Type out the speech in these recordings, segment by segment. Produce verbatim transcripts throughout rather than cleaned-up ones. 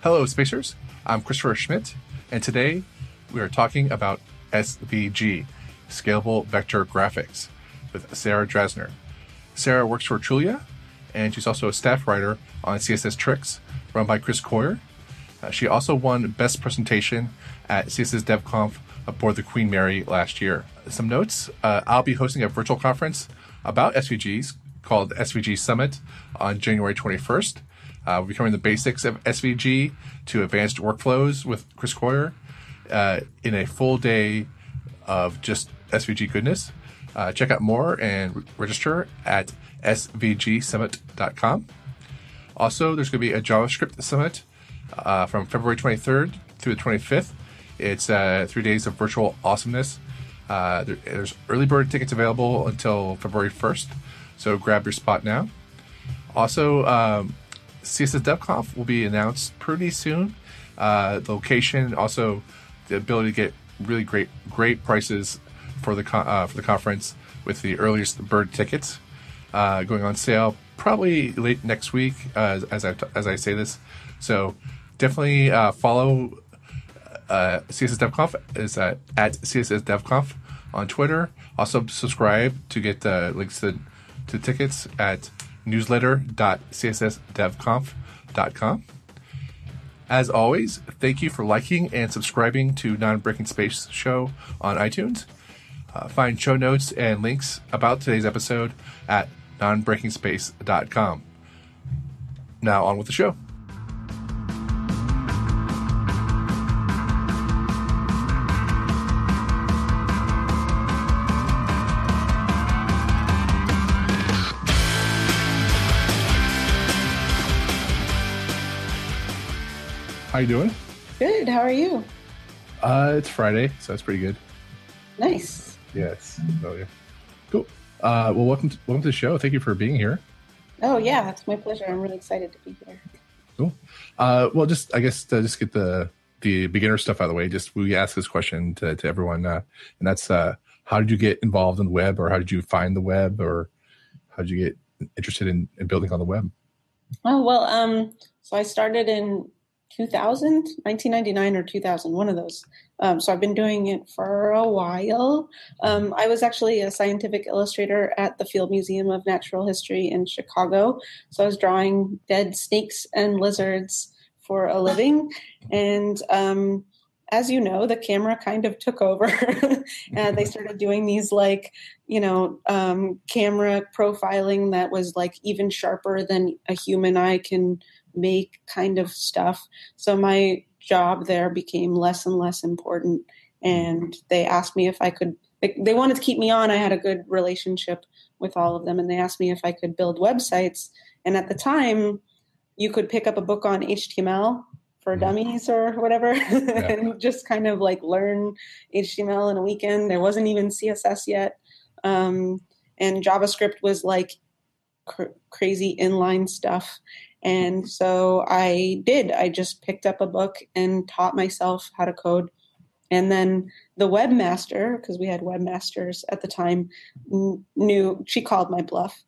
Hello, Spacers. I'm Christopher Schmidt, and today we are talking about S V G, Scalable Vector Graphics, with Sarah Drasner. Sarah works for Trulia, and she's also a staff writer on C S S Tricks, run by Chris Coyier. Uh, she also won Best Presentation at C S S DevConf aboard the Queen Mary last year. Some notes, uh, I'll be hosting a virtual conference about S V Gs called S V G Summit on January twenty-first. Uh, we'll be covering the basics of S V G to advanced workflows with Chris Coyier uh, in a full day of just S V G goodness. Uh, check out more and re- register at s v g summit dot com. Also, there's going to be a JavaScript Summit uh, from February twenty-third through the twenty-fifth. It's uh, three days of virtual awesomeness. Uh, there, there's early bird tickets available until February first, so grab your spot now. Also, um, C S S DevConf will be announced pretty soon. Uh, the location, also the ability to get really great great prices for the con- uh, for the conference with the earliest bird tickets uh, going on sale probably late next week uh, as I as I say this. So definitely uh, follow uh, C S S DevConf is at, at C S S DevConf on Twitter. Also subscribe to get uh, links to to tickets at newsletter dot c s s dev conf dot com. As always, thank you for liking and subscribing to Non-Breaking Space Show on iTunes. Uh, find show notes and links about today's episode at non breaking space dot com. Now on with the show. How you doing? Good. How are you? Uh, it's Friday, so it's pretty good. Nice. Yes. Oh yeah. Cool. Uh, well, welcome to, welcome to the show. Thank you for being here. Oh yeah, it's my pleasure. I'm really excited to be here. Cool. Uh, well, just I guess to just get the the beginner stuff out of the way. Just we ask this question to to everyone, uh, and that's uh, how did you get involved in the web, or how did you find the web, or how did you get interested in, in building on the web? Oh well, um, so I started in two thousand, nineteen ninety-nine or two thousand, one of those. Um, so I've been doing it for a while. Um, I was actually a scientific illustrator at the Field Museum of Natural History in Chicago. So I was drawing dead snakes and lizards for a living. And um, as you know, the camera kind of took over and they started doing these like, you know, um, camera profiling that was like even sharper than a human eye can make kind of stuff. So my job there became less and less important. And they asked me if I could, they wanted to keep me on. I had a good relationship with all of them. And they asked me if I could build websites. And at the time, you could pick up a book on H T M L for dummies or whatever, yeah. and just kind of like learn H T M L in a weekend. There wasn't even C S S yet. Um, and JavaScript was like cr- crazy inline stuff. And so I did. I just picked up a book and taught myself how to code. And then the webmaster, because we had webmasters at the time, n- knew, she called my bluff.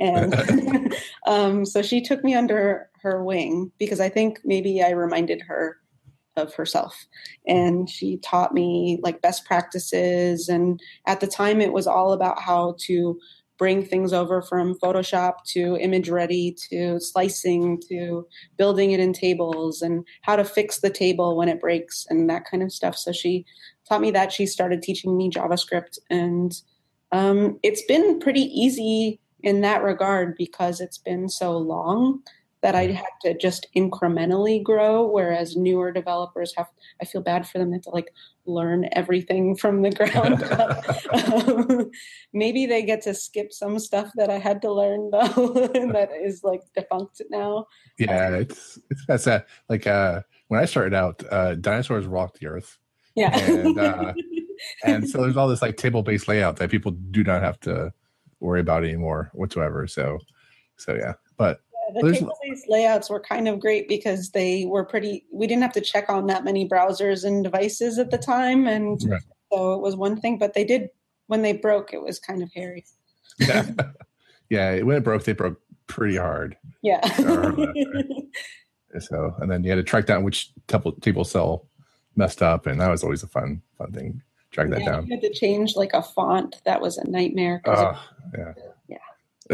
And um, so she took me under her wing because I think maybe I reminded her of herself. And she taught me like best practices. And at the time, it was all about how to bring things over from Photoshop to image ready to slicing to building it in tables and how to fix the table when it breaks and that kind of stuff. So she taught me that. She started teaching me JavaScript, and um, it's been pretty easy in that regard because it's been so long that I had to just incrementally grow, whereas newer developers have, I feel bad for them, they have to like learn everything from the ground up. um, maybe they get to skip some stuff that I had to learn though, that is like defunct now. Yeah, it's, it's that's that. Like uh, when I started out, uh, dinosaurs walked the earth. Yeah. And, uh, and so there's all this like table-based layout that people do not have to worry about anymore whatsoever. So, so yeah, but the table-based layouts were kind of great because they were pretty, we didn't have to check on that many browsers and devices at the time. And right. So it was one thing, but they did, when they broke, it was kind of hairy. Yeah. Yeah. When it broke, they broke pretty hard. Yeah. So, and then you had to track down which table, table cell messed up, and that was always a fun, fun thing. Track that yeah, down. You had to change like a font. That was a nightmare. Oh, yeah. Yeah.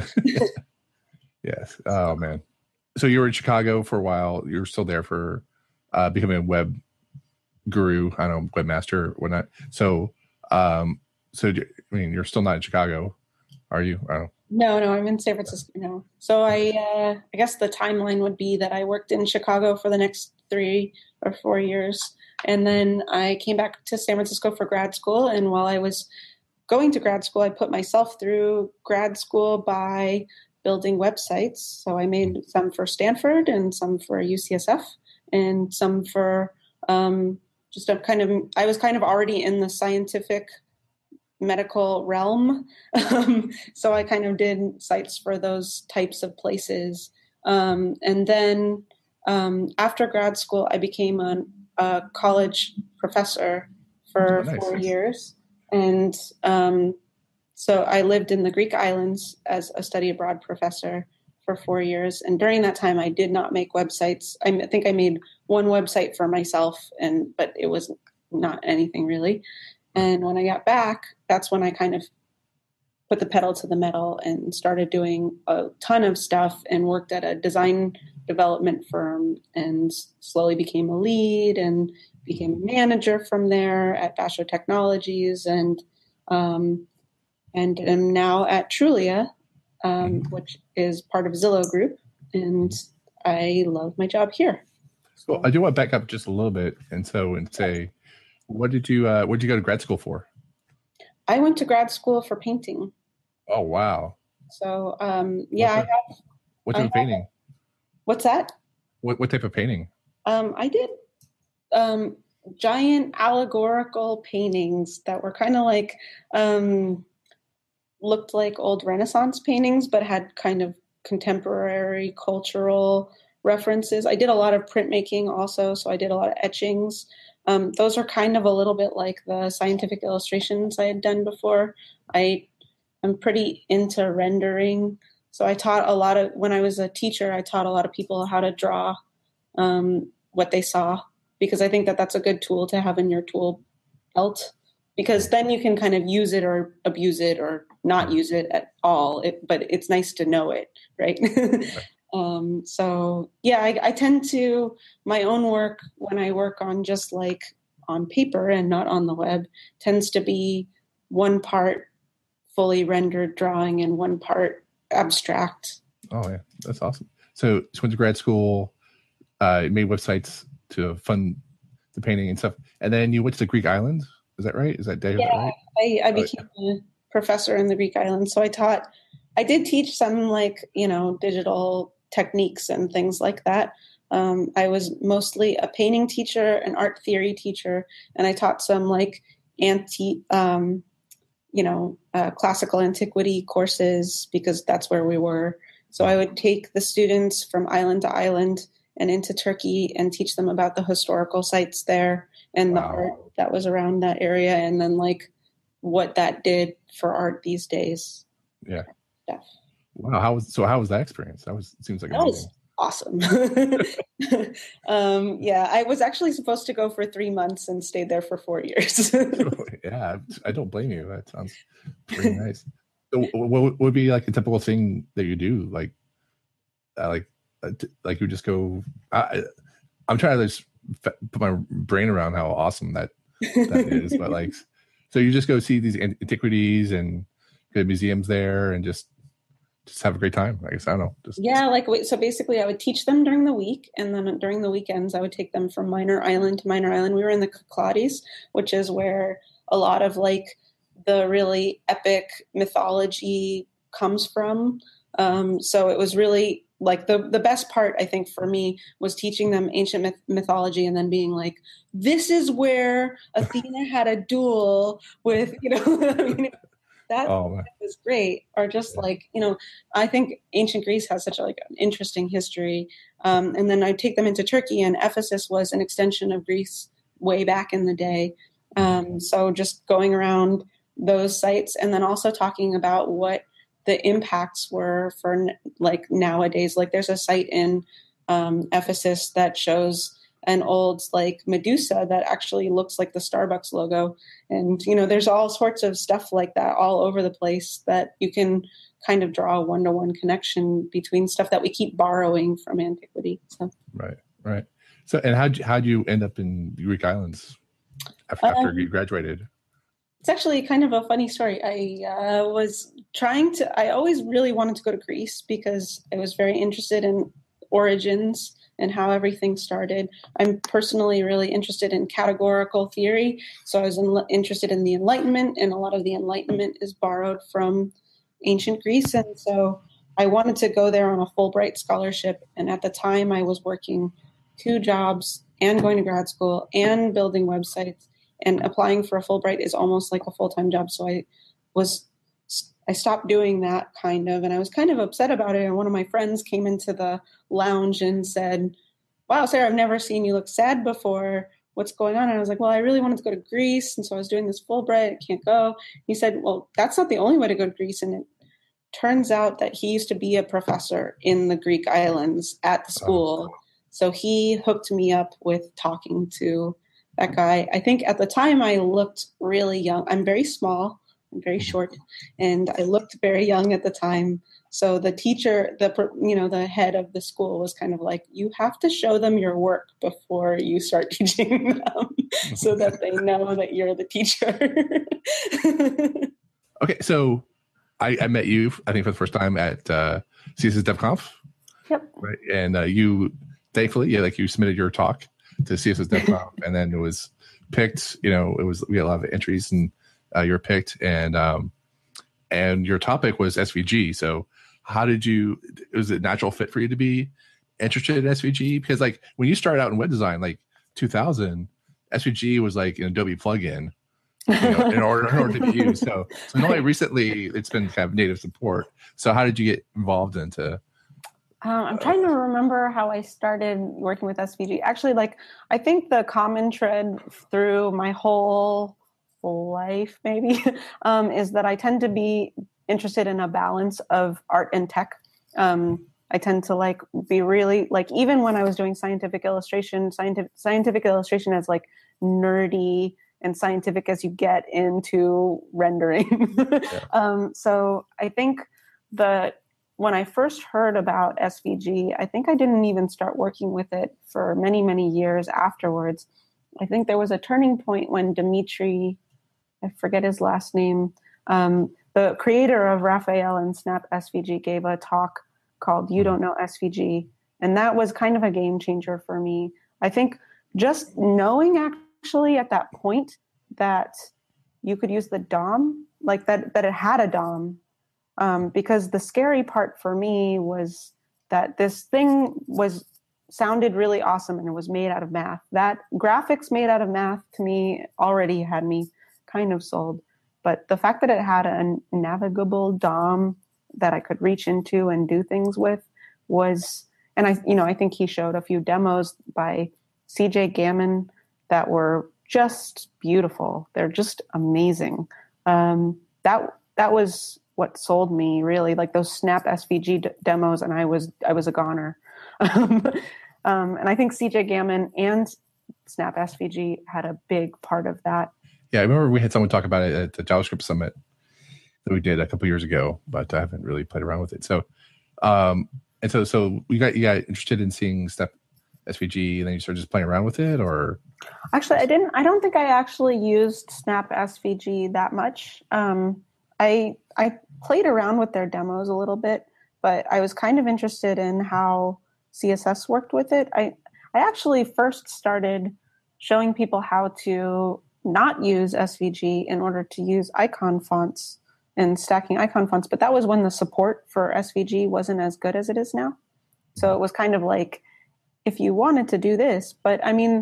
Yes. Oh, man. So you were in Chicago for a while. You were still there for uh, becoming a web guru, I don't know, webmaster or whatnot. So, um, so I mean, you're still not in Chicago, are you? I don't No, no, I'm in San Francisco now. So I, uh, I guess the timeline would be that I worked in Chicago for the next three or four years. And then I came back to San Francisco for grad school. And while I was going to grad school, I put myself through grad school by building websites. So I made some for Stanford and some for U C S F and some for um, just a kind of, I was kind of already in the scientific medical realm. Um, so I kind of did sites for those types of places. Um, and then um, after grad school, I became a, a college professor for Oh, nice. four years. And um, so I lived in the Greek islands as a study abroad professor for four years. And during that time, I did not make websites. I think I made one website for myself, and but it was not anything really. And when I got back, that's when I kind of put the pedal to the metal and started doing a ton of stuff and worked at a design development firm and slowly became a lead and became a manager from there at Basho Technologies and um, and am now at Trulia, um, which is part of Zillow Group. And I love my job here. Well, I do want to back up just a little bit and so and say, what did you uh, what did you go to grad school for? I went to grad school for painting. Oh, wow. So, um, yeah, what, I have. What type I of painting? Have, what's that? What what type of painting? Um, I did um, giant allegorical paintings that were kind of like um, looked like old Renaissance paintings, but had kind of contemporary cultural references. I did a lot of printmaking also, so I did a lot of etchings. Um, those are kind of a little bit like the scientific illustrations I had done before. I am pretty into rendering. So I taught a lot of, when I was a teacher, I taught a lot of people how to draw um, what they saw, because I think that that's a good tool to have in your tool belt, because then you can kind of use it or abuse it or not use it at all. It, but it's nice to know it, right? Um, so yeah, I, I tend to, my own work when I work on just like on paper and not on the web tends to be one part fully rendered drawing and one part abstract. Oh yeah, that's awesome. So, so went to grad school, uh, made websites to fund the painting and stuff, and then you went to the Greek islands. Is that right? Is that Dave? Yeah, right? I, I became oh, yeah. a professor in the Greek islands. So I taught, I did teach some like, you know, digital techniques and things like that. Um, I was mostly a painting teacher, an art theory teacher, and I taught some like anti, um, you know, uh, classical antiquity courses because that's where we were. So I would take the students from island to island and into Turkey and teach them about the historical sites there and wow. the art that was around that area, and then like what that did for art these days. Yeah. Stuff. Wow. How was so? How was that experience? That was it seems like that amazing. Was awesome. um, yeah, I was actually supposed to go for three months and stayed there for four years. Yeah, I don't blame you. That sounds pretty nice. So, what would be like a typical thing that you do? Like, uh, like, uh, t- like you just go. I, I'm trying to just f- put my brain around how awesome that that is, but like, so you just go see these antiquities and go to museums there and just. Just have a great time. I guess I don't know. Just, yeah, just... like so basically I would teach them during the week, and then during the weekends I would take them from minor island to minor island. We were in the Cyclades, which is where a lot of like the really epic mythology comes from. Um, so it was really like the the best part I think for me was teaching them ancient myth- mythology and then being like, this is where Athena had a duel with, you know, I mean, That oh, was great. Or just yeah. like, you know, I think ancient Greece has such a, like an interesting history. Um, and then I'd take them into Turkey, and Ephesus was an extension of Greece way back in the day. Um, so just going around those sites and then also talking about what the impacts were for like nowadays. Like there's a site in um, Ephesus that shows an old like Medusa that actually looks like the Starbucks logo. And, you know, there's all sorts of stuff like that all over the place that you can kind of draw a one-to-one connection between stuff that we keep borrowing from antiquity. So. Right, right. So, and how'd you, how'd you end up in Greek islands after, after um, you graduated? It's actually kind of a funny story. I uh, was trying to, I always really wanted to go to Greece because I was very interested in origins and how everything started. I'm personally really interested in categorical theory. So I was in, interested in the Enlightenment, and a lot of the Enlightenment is borrowed from ancient Greece. And so I wanted to go there on a Fulbright scholarship. And at the time I was working two jobs and going to grad school and building websites, and applying for a Fulbright is almost like a full-time job. So I was, I stopped doing that kind of, and I was kind of upset about it. And one of my friends came into the lounge and said, "Wow, Sarah, I've never seen you look sad before. What's going on?" And I was like, "Well, I really wanted to go to Greece. And so I was doing this Fulbright. I can't go." He said, "Well, that's not the only way to go to Greece." And it turns out that he used to be a professor in the Greek islands at the school. Oh. So he hooked me up with talking to that guy. I think at the time I looked really young. I'm very small, I'm very short, and I looked very young at the time. So the teacher, the you know, the head of the school was kind of like, "You have to show them your work before you start teaching them so that they know that you're the teacher." Okay, so I, I met you, I think, for the first time at uh, C S S DevConf. Yep. Right, and uh, you, thankfully, yeah, like you submitted your talk to C S S DevConf, and then it was picked. You know, it was we had a lot of entries, and uh, you were picked, and um, and your topic was S V G. So, how did you? Was it a natural fit for you to be interested in S V G? Because like when you started out in web design, like two thousand, S V G was like an Adobe plugin, you know, in order in order to be used. So, so only recently it's been kind of native support. So, how did you get involved into? Um, I'm trying to remember how I started working with S V G. Actually, like, I think the common thread through my whole life, maybe, um, is that I tend to be interested in a balance of art and tech. Um, I tend to like be really like, even when I was doing scientific illustration, scientific, scientific illustration as like nerdy and scientific as you get into rendering. Yeah. um, so I think the when I first heard about S V G, I think I didn't even start working with it for many, many years afterwards. I think there was a turning point when Dimitri, I forget his last name, um, the creator of Raphael and Snap S V G, gave a talk called You Don't Know S V G. And that was kind of a game changer for me. I think just knowing actually at that point that you could use the D O M, like that, that it had a D O M. Um, because the scary part for me was that this thing was sounded really awesome and it was made out of math. That graphics made out of math to me already had me kind of sold. But the fact that it had a navigable D O M that I could reach into and do things with was, and I, you know, I think he showed a few demos by C J Gammon that were just beautiful. They're just amazing. Um, that that was what sold me, really, like those Snap S V G d- demos, and I was I was a goner. um, and I think C J Gammon and Snap S V G had a big part of that. Yeah, I remember we had someone talk about it at the JavaScript Summit that we did a couple years ago, but I haven't really played around with it. So, um, and so so we got you got interested in seeing Snap S V G, and then you started just playing around with it, or? Actually, I didn't. I don't think I actually used Snap S V G that much. Um, I I played around with their demos a little bit, but I was kind of interested in how C S S worked with it. I, I actually first started showing people how to not use S V G in order to use icon fonts and stacking icon fonts, but that was when the support for S V G wasn't as good as it is now. So it was kind of like, if you wanted to do this, but I mean,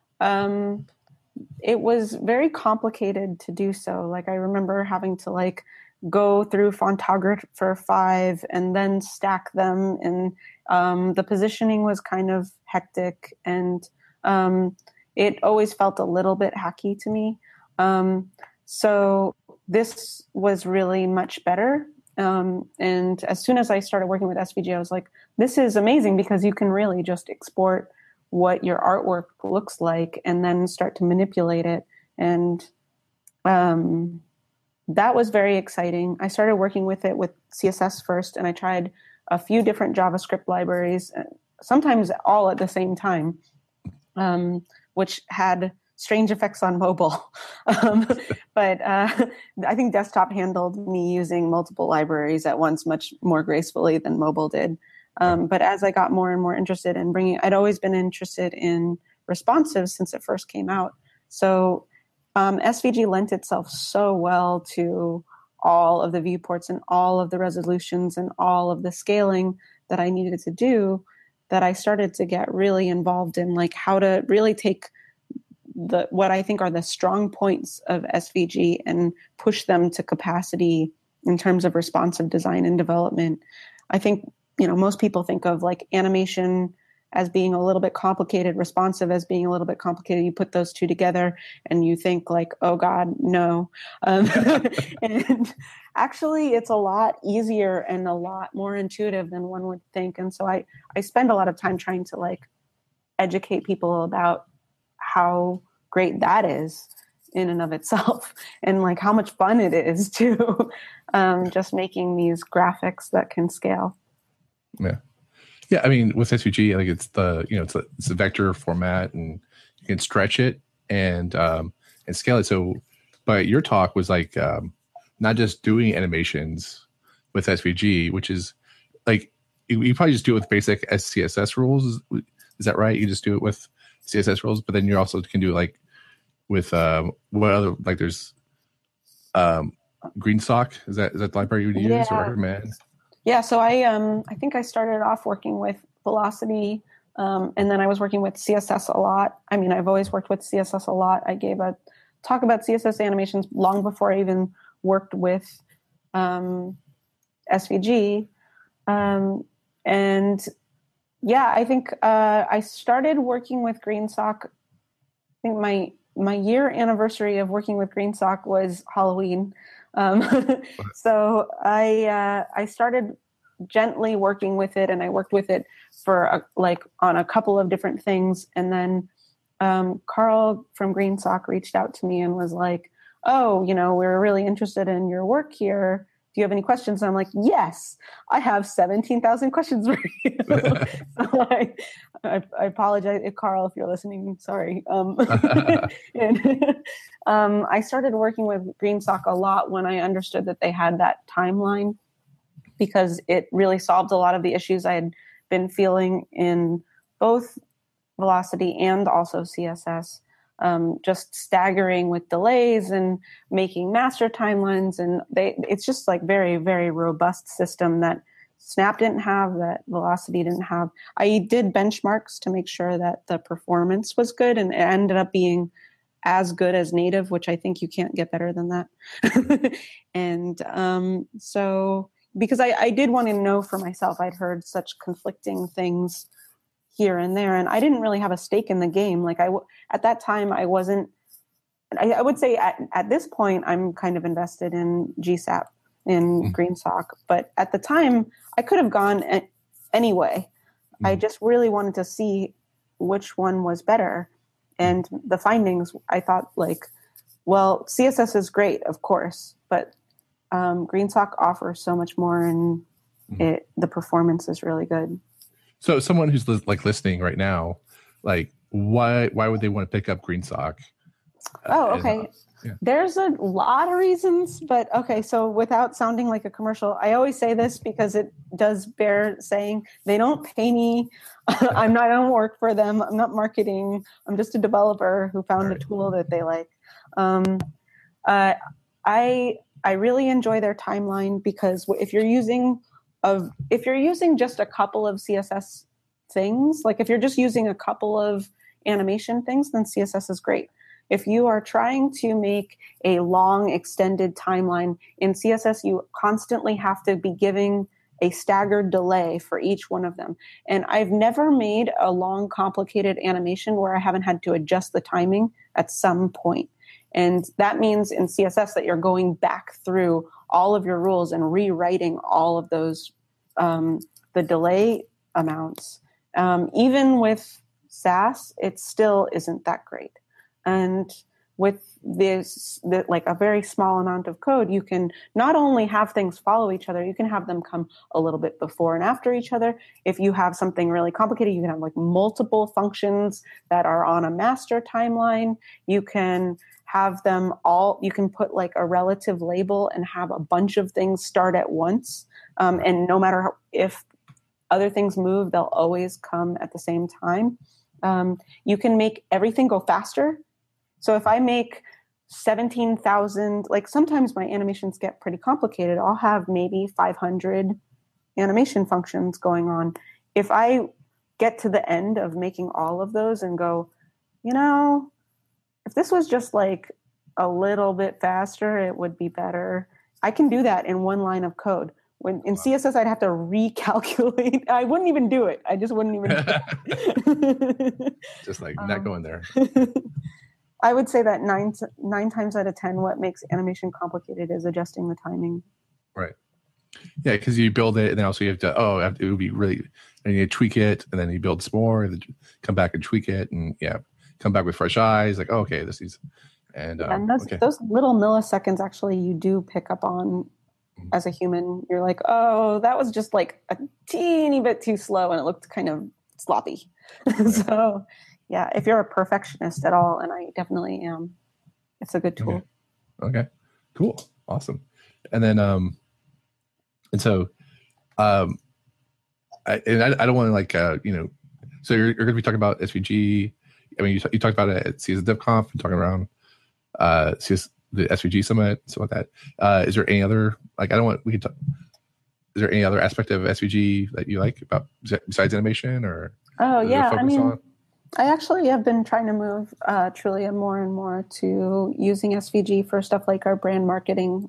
um, it was very complicated to do so. Like I remember having to like go through Fontographer five and then stack them, and um, the positioning was kind of hectic, and um, it always felt a little bit hacky to me. Um, so this was really much better Um, and as soon as I started working with S V G, I was like, this is amazing because you can really just export what your artwork looks like and then start to manipulate it. And um, that was very exciting. I started working with it with C S S first, and I tried a few different JavaScript libraries, sometimes all at the same time, um, which had strange effects on mobile. um, but uh, I think desktop handled me using multiple libraries at once much more gracefully than mobile did. Um, but as I got more and more interested in bringing, I'd always been interested in responsive since it first came out. So um, S V G lent itself so well to all of the viewports and all of the resolutions and all of the scaling that I needed to do, that I started to get really involved in like how to really take the what I think are the strong points of S V G and push them to capacity in terms of responsive design and development. I think, you know, most people think of like animation as being a little bit complicated, responsive as being a little bit complicated. You put those two together and you think like, oh God, no. Um, and actually it's a lot easier and a lot more intuitive than one would think. And so I, I spend a lot of time trying to like educate people about how great that is in and of itself and like how much fun it is to um, just making these graphics that can scale. Yeah. Yeah. I mean, with S V G, like it's the, you know, it's a, it's a vector format and you can stretch it and, um, and scale it. So, but your talk was like, um, not just doing animations with S V G, which is like, you, you probably just do it with basic C S S rules. Is, is that right? You just do it with C S S rules, but then you also can do like with um what other, like there's um GreenSock. Is that is that the library you would use Yeah. or recommend? Yeah, so I um I think I started off working with Velocity, um, and then I was working with C S S a lot. I mean, I've always worked with C S S a lot. I gave a talk about C S S animations long before I even worked with um, S V G, um, and yeah, I think uh, I started working with GreenSock. I think my my year anniversary of working with GreenSock was Halloween. Um, so I uh, I started gently working with it, and I worked with it for a, like on a couple of different things, and then um, Carl from GreenSock reached out to me and was like, "Oh, you know, we're really interested in your work here. Do you have any questions?" And I'm like, yes, I have seventeen thousand questions for you. So I, I, I apologize, if Carl, if you're listening, sorry. Um, and, um, I started working with GreenSock a lot when I understood that they had that timeline, because it really solved a lot of the issues I had been feeling in both Velocity and also C S S. Um, just staggering with delays and making master timelines. And they, it's just like very, very robust system that Snap didn't have, that Velocity didn't have. I did benchmarks to make sure that the performance was good, and it ended up being as good as native, which I think you can't get better than that. and um, so, because I, I did want to know for myself, I'd heard such conflicting things here and there, and I didn't really have a stake in the game. Like I, at that time, I wasn't, I, I would say at, at this point, I'm kind of invested in G SAP, in mm. GreenSock, but at the time I could have gone a- anyway. Mm. I just really wanted to see which one was better. And the findings, I thought like, well, C S S is great, of course, but um, GreenSock offers so much more, and mm. it, the performance is really good. So someone who's li- like listening right now, like why why would they want to pick up GreenSock? Oh, okay. And, uh, yeah. There's a lot of reasons, but okay. So without sounding like a commercial, I always say this because it does bear saying. They don't pay me. I'm not. I don't work for them. I'm not marketing. I'm just a developer who found right. a tool that they like. Um, uh, I I really enjoy their timeline, because if you're using Of if you're using just a couple of C S S things, like if you're just using a couple of animation things, then C S S is great. If you are trying to make a long extended timeline in C S S, you constantly have to be giving a staggered delay for each one of them. And I've never made a long, complicated animation where I haven't had to adjust the timing at some point. And that means in C S S that you're going back through all of your rules and rewriting all of those, um, the delay amounts. Um, even with Sass, it still isn't that great. And with this, the, like a very small amount of code, you can not only have things follow each other, you can have them come a little bit before and after each other. If you have something really complicated, you can have like multiple functions that are on a master timeline. You can have them all, you can put like a relative label and have a bunch of things start at once. Um, and no matter how, if other things move, they'll always come at the same time. Um, you can make everything go faster. So if I make seventeen thousand, like sometimes my animations get pretty complicated. I'll have maybe five hundred animation functions going on. If I get to the end of making all of those and go, you know, if this was just like a little bit faster, it would be better. I can do that in one line of code. When in C S S, I'd have to recalculate. I wouldn't even do it. I just wouldn't even do it. Just like um, not going there. I would say that nine nine times out of ten, what makes animation complicated is adjusting the timing. Right. Yeah, because you build it, and then also you have to. Oh, it would be really. And you tweak it, and then you build some more, and then come back and tweak it, and yeah, come back with fresh eyes. Like, oh, okay, this is. And, um, and those okay. those little milliseconds actually you do pick up on as a human. You're like, oh, that was just like a teeny bit too slow, and it looked kind of sloppy. Right. So. Yeah, if you're a perfectionist at all, and I definitely am, it's a good tool. Okay, okay. Cool, awesome. And then, um, and so, um, I, and I, I don't want to like, uh, you know, so you're, you're going to be talking about S V G. I mean, you, you talked about it at C S DevConf and talking around uh, C S, the S V G Summit, stuff like that. Uh, is there any other, like, I don't want, we can talk, is there any other aspect of S V G that you like about besides animation or? Oh, yeah, I mean, on? I actually have been trying to move uh, Trulia more and more to using S V G for stuff like our brand marketing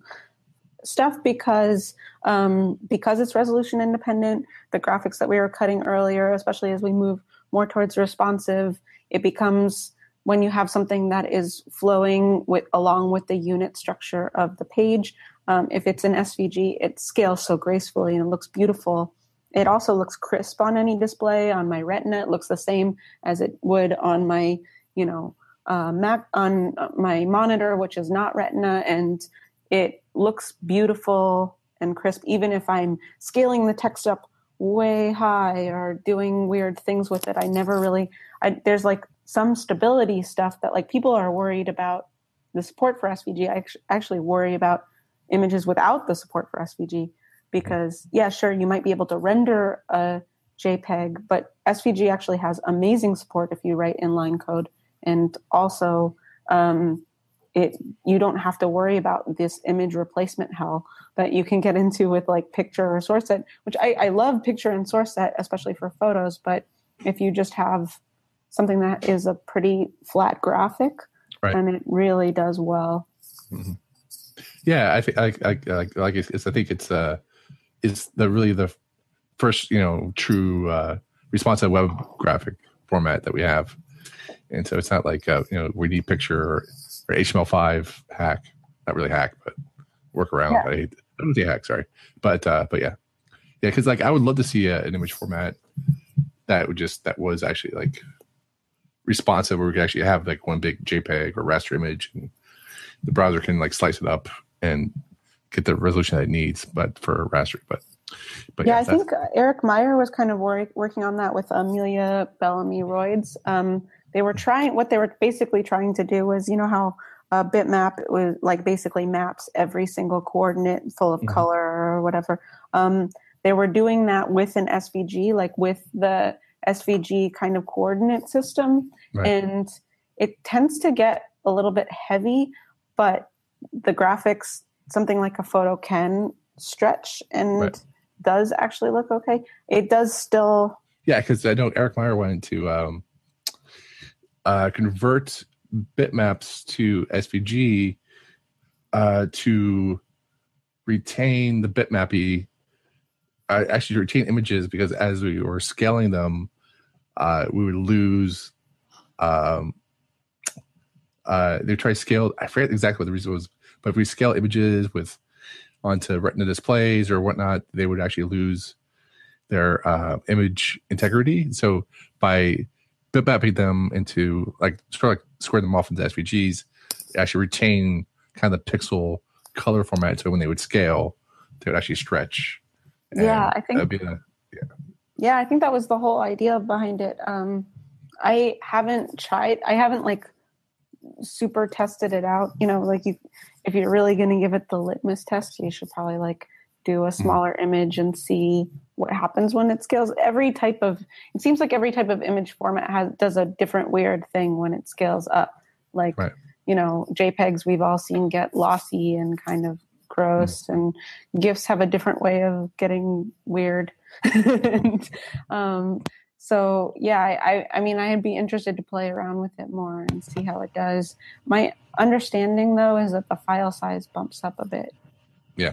stuff because um, because it's resolution independent. The graphics that we were cutting earlier, especially as we move more towards responsive, it becomes when you have something that is flowing with along with the unit structure of the page. Um, if it's an S V G, it scales so gracefully and it looks beautiful. It also looks crisp on any display. On my Retina, it looks the same as it would on my, you know, uh, Mac on my monitor, which is not Retina, and it looks beautiful and crisp. Even if I'm scaling the text up way high or doing weird things with it, I never really. I, there's like some stability stuff that like people are worried about the support for S V G. I actually worry about images without the support for S V G. Because, yeah, sure, you might be able to render a JPEG, but S V G actually has amazing support if you write inline code. And also, um, it you don't have to worry about this image replacement hell that you can get into with, like, picture or source set, which I, I love picture and source set, especially for photos. But if you just have something that is a pretty flat graphic, right, then it really does well. Mm-hmm. Yeah, I think I, I, I, like it's, it's, I think it's uh, is the really the first, you know, true uh, responsive web graphic format that we have, and so it's not like uh, you know, we need picture or, or H T M L five hack, not really hack, but workaround. Yeah. I hate, I don't say hack, sorry, but uh, but yeah, yeah, because like I would love to see a, an image format that would just that was actually like responsive, where we could actually have like one big JPEG or raster image, and the browser can like slice it up and get the resolution that it needs, but for raster. But, but yeah, yeah, I think uh, Eric Meyer was kind of work, working on that with Amelia Bellamy Roids. Um, they were trying, what they were basically trying to do was, you know how uh, bitmap was like basically maps every single coordinate full of mm-hmm. color or whatever. Um, they were doing that with an S V G, like with the S V G kind of coordinate system. Right. And it tends to get a little bit heavy, but the graphics, something like a photo can stretch and right. does actually look okay. It does still. Yeah, because I know Eric Meyer wanted to um, uh, convert bitmaps to S V G uh, to retain the bitmappy, uh, actually retain images, because as we were scaling them, uh, we would lose. Um, uh, they try to scale. I forget exactly what the reason was, but if we scale images with onto Retina displays or whatnot, they would actually lose their uh, image integrity. So by bitmapping them into like sort of like square them off into S V Gs, they actually retain kind of the pixel color format. So when they would scale, they would actually stretch. Yeah, I think. That'd be a, yeah. Yeah, I think that was the whole idea behind it. Um, I haven't tried. I haven't like super tested it out. You know, like you, if you're really going to give it the litmus test, you should probably like do a smaller mm-hmm. image and see what happens when it scales. Every type of, it seems like every type of image format has does a different weird thing when it scales up. Like, right. you know, JPEGs we've all seen get lossy and kind of gross, mm-hmm. and GIFs have a different way of getting weird. and, um, so yeah, I, I mean, I'd be interested to play around with it more and see how it does. My understanding though is that the file size bumps up a bit. Yeah.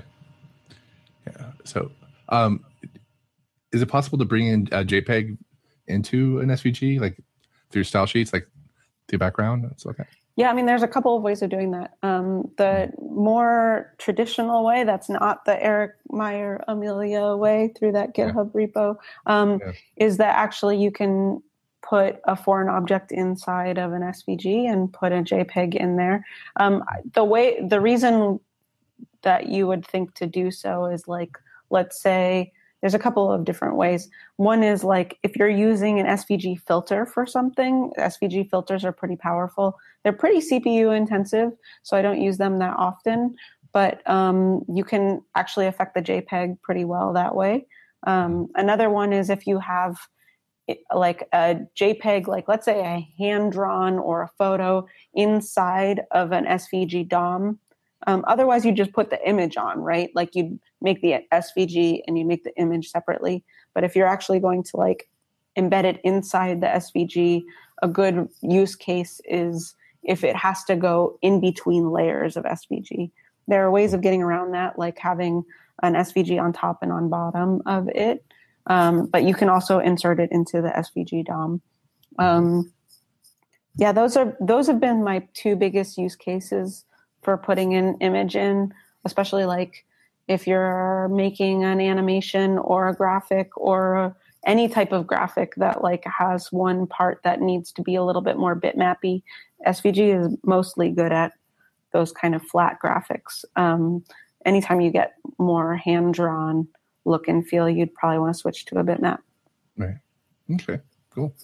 Yeah. So, um, is it possible to bring in a JPEG into an S V G, like through style sheets, like through background? That's okay. Yeah, I mean, there's a couple of ways of doing that. Um, the more traditional way, that's not the Eric Meyer Amelia way through that GitHub yeah. repo, um, yeah. is that actually you can put a foreign object inside of an S V G and put a JPEG in there. Um, the way, the reason that you would think to do so is like, let's say, there's a couple of different ways. One is like if you're using an S V G filter for something, S V G filters are pretty powerful. They're pretty C P U intensive, so I don't use them that often. But um, you can actually affect the JPEG pretty well that way. Um, another one is if you have like a JPEG, like let's say a hand-drawn or a photo inside of an S V G D O M. Um, otherwise, you just put the image on, right? Like you'd make the S V G and you make the image separately. But if you're actually going to like embed it inside the S V G, a good use case is if it has to go in between layers of S V G. There are ways of getting around that, like having an S V G on top and on bottom of it. Um, but you can also insert it into the S V G D O M. Um, yeah, those are those have been my two biggest use cases for putting an image in, especially like if you're making an animation or a graphic or any type of graphic that like has one part that needs to be a little bit more bitmappy. S V G is mostly good at those kind of flat graphics. Um, anytime you get more hand-drawn look and feel, you'd probably want to switch to a bitmap. Right. Okay, cool.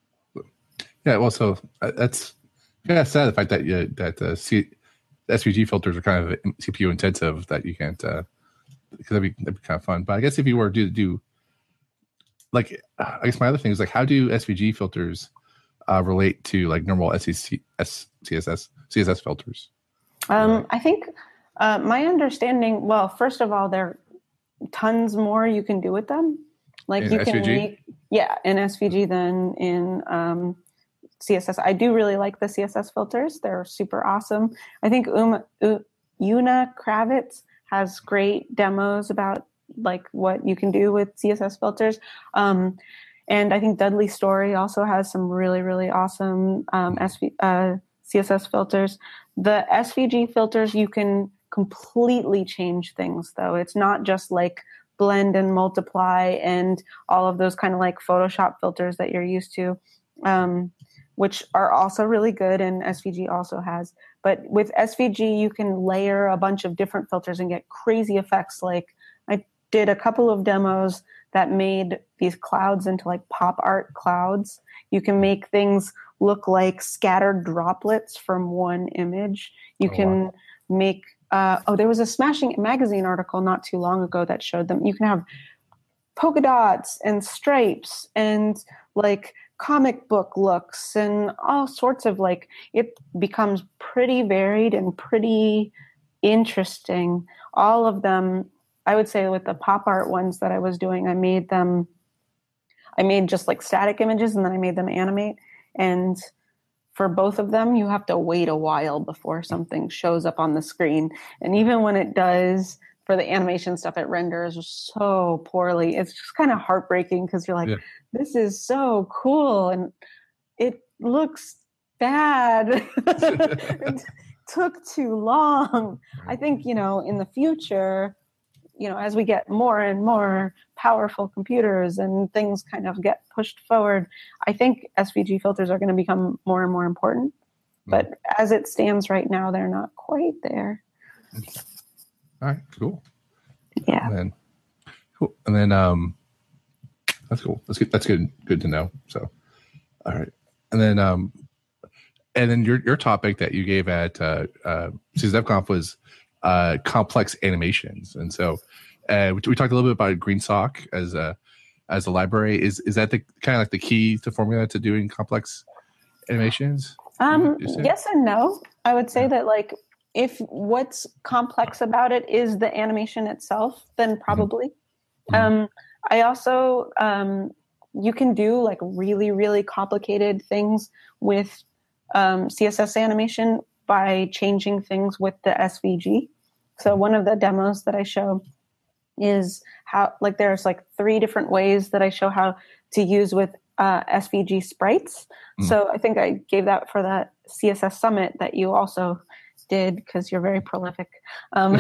Yeah, well, so uh, that's kind of sad, the fact that you, that uh, C- S V G filters are kind of C P U intensive, that you can't, uh, because that'd be, that'd be kind of fun. But I guess if you were to do, do like, uh, I guess my other thing is like, how do S V G filters uh, relate to like normal S C S S, C S S filters? Um, right. I think uh, my understanding, well, first of all, there are tons more you can do with them. Like in you S V G? can make, yeah, in S V G than in um, C S S. I do really like the C S S filters. They're super awesome. I think Uma, U, Una Kravitz has great demos about like what you can do with C S S filters. Um, and I think Dudley Story also has some really, really awesome um, S V, uh, C S S filters. The S V G filters, you can completely change things though. It's not just like blend and multiply and all of those kind of like Photoshop filters that you're used to. Um, which are also really good and S V G also has. But with S V G, you can layer a bunch of different filters and get crazy effects. Like I did a couple of demos that made these clouds into like pop art clouds. You can make things look like scattered droplets from one image. You oh, can wow. make, uh, oh, there was a Smashing Magazine article not too long ago that showed them. You can have polka dots and stripes and like comic book looks and all sorts of like, it becomes pretty varied and pretty interesting. All of them, I would say with the pop art ones that I was doing, I made them, I made just like static images and then I made them animate. And for both of them, you have to wait a while before something shows up on the screen. And even when it does, for the animation stuff, it renders so poorly. It's just kind of heartbreaking because you're like, yeah. This is so cool. And it looks bad. It took too long. I think, you know, in the future, you know, as we get more and more powerful computers and things kind of get pushed forward, I think S V G filters are going to become more and more important. Mm-hmm. But as it stands right now, they're not quite there. All right, cool. Yeah. And then, cool. And then, um, that's cool. That's good. That's good. Good to know. So, all right. And then, um, and then your your topic that you gave at uh, uh, C S S DevConf was uh, complex animations, and so uh, we, we talked a little bit about GreenSock as a as a library. Is is that the kind of like the key to formula to doing complex animations? Um, yes and no. I would say yeah. that like if what's complex about it is the animation itself, then probably. Mm-hmm. Um, I also um, you can do like really really complicated things with Um, C S S animation by changing things with the S V G. So one of the demos that I show is how, like, there's like three different ways that I show how to use with uh, S V G sprites. Mm. So I think I gave that for that C S S Summit that you also did because you're very prolific um,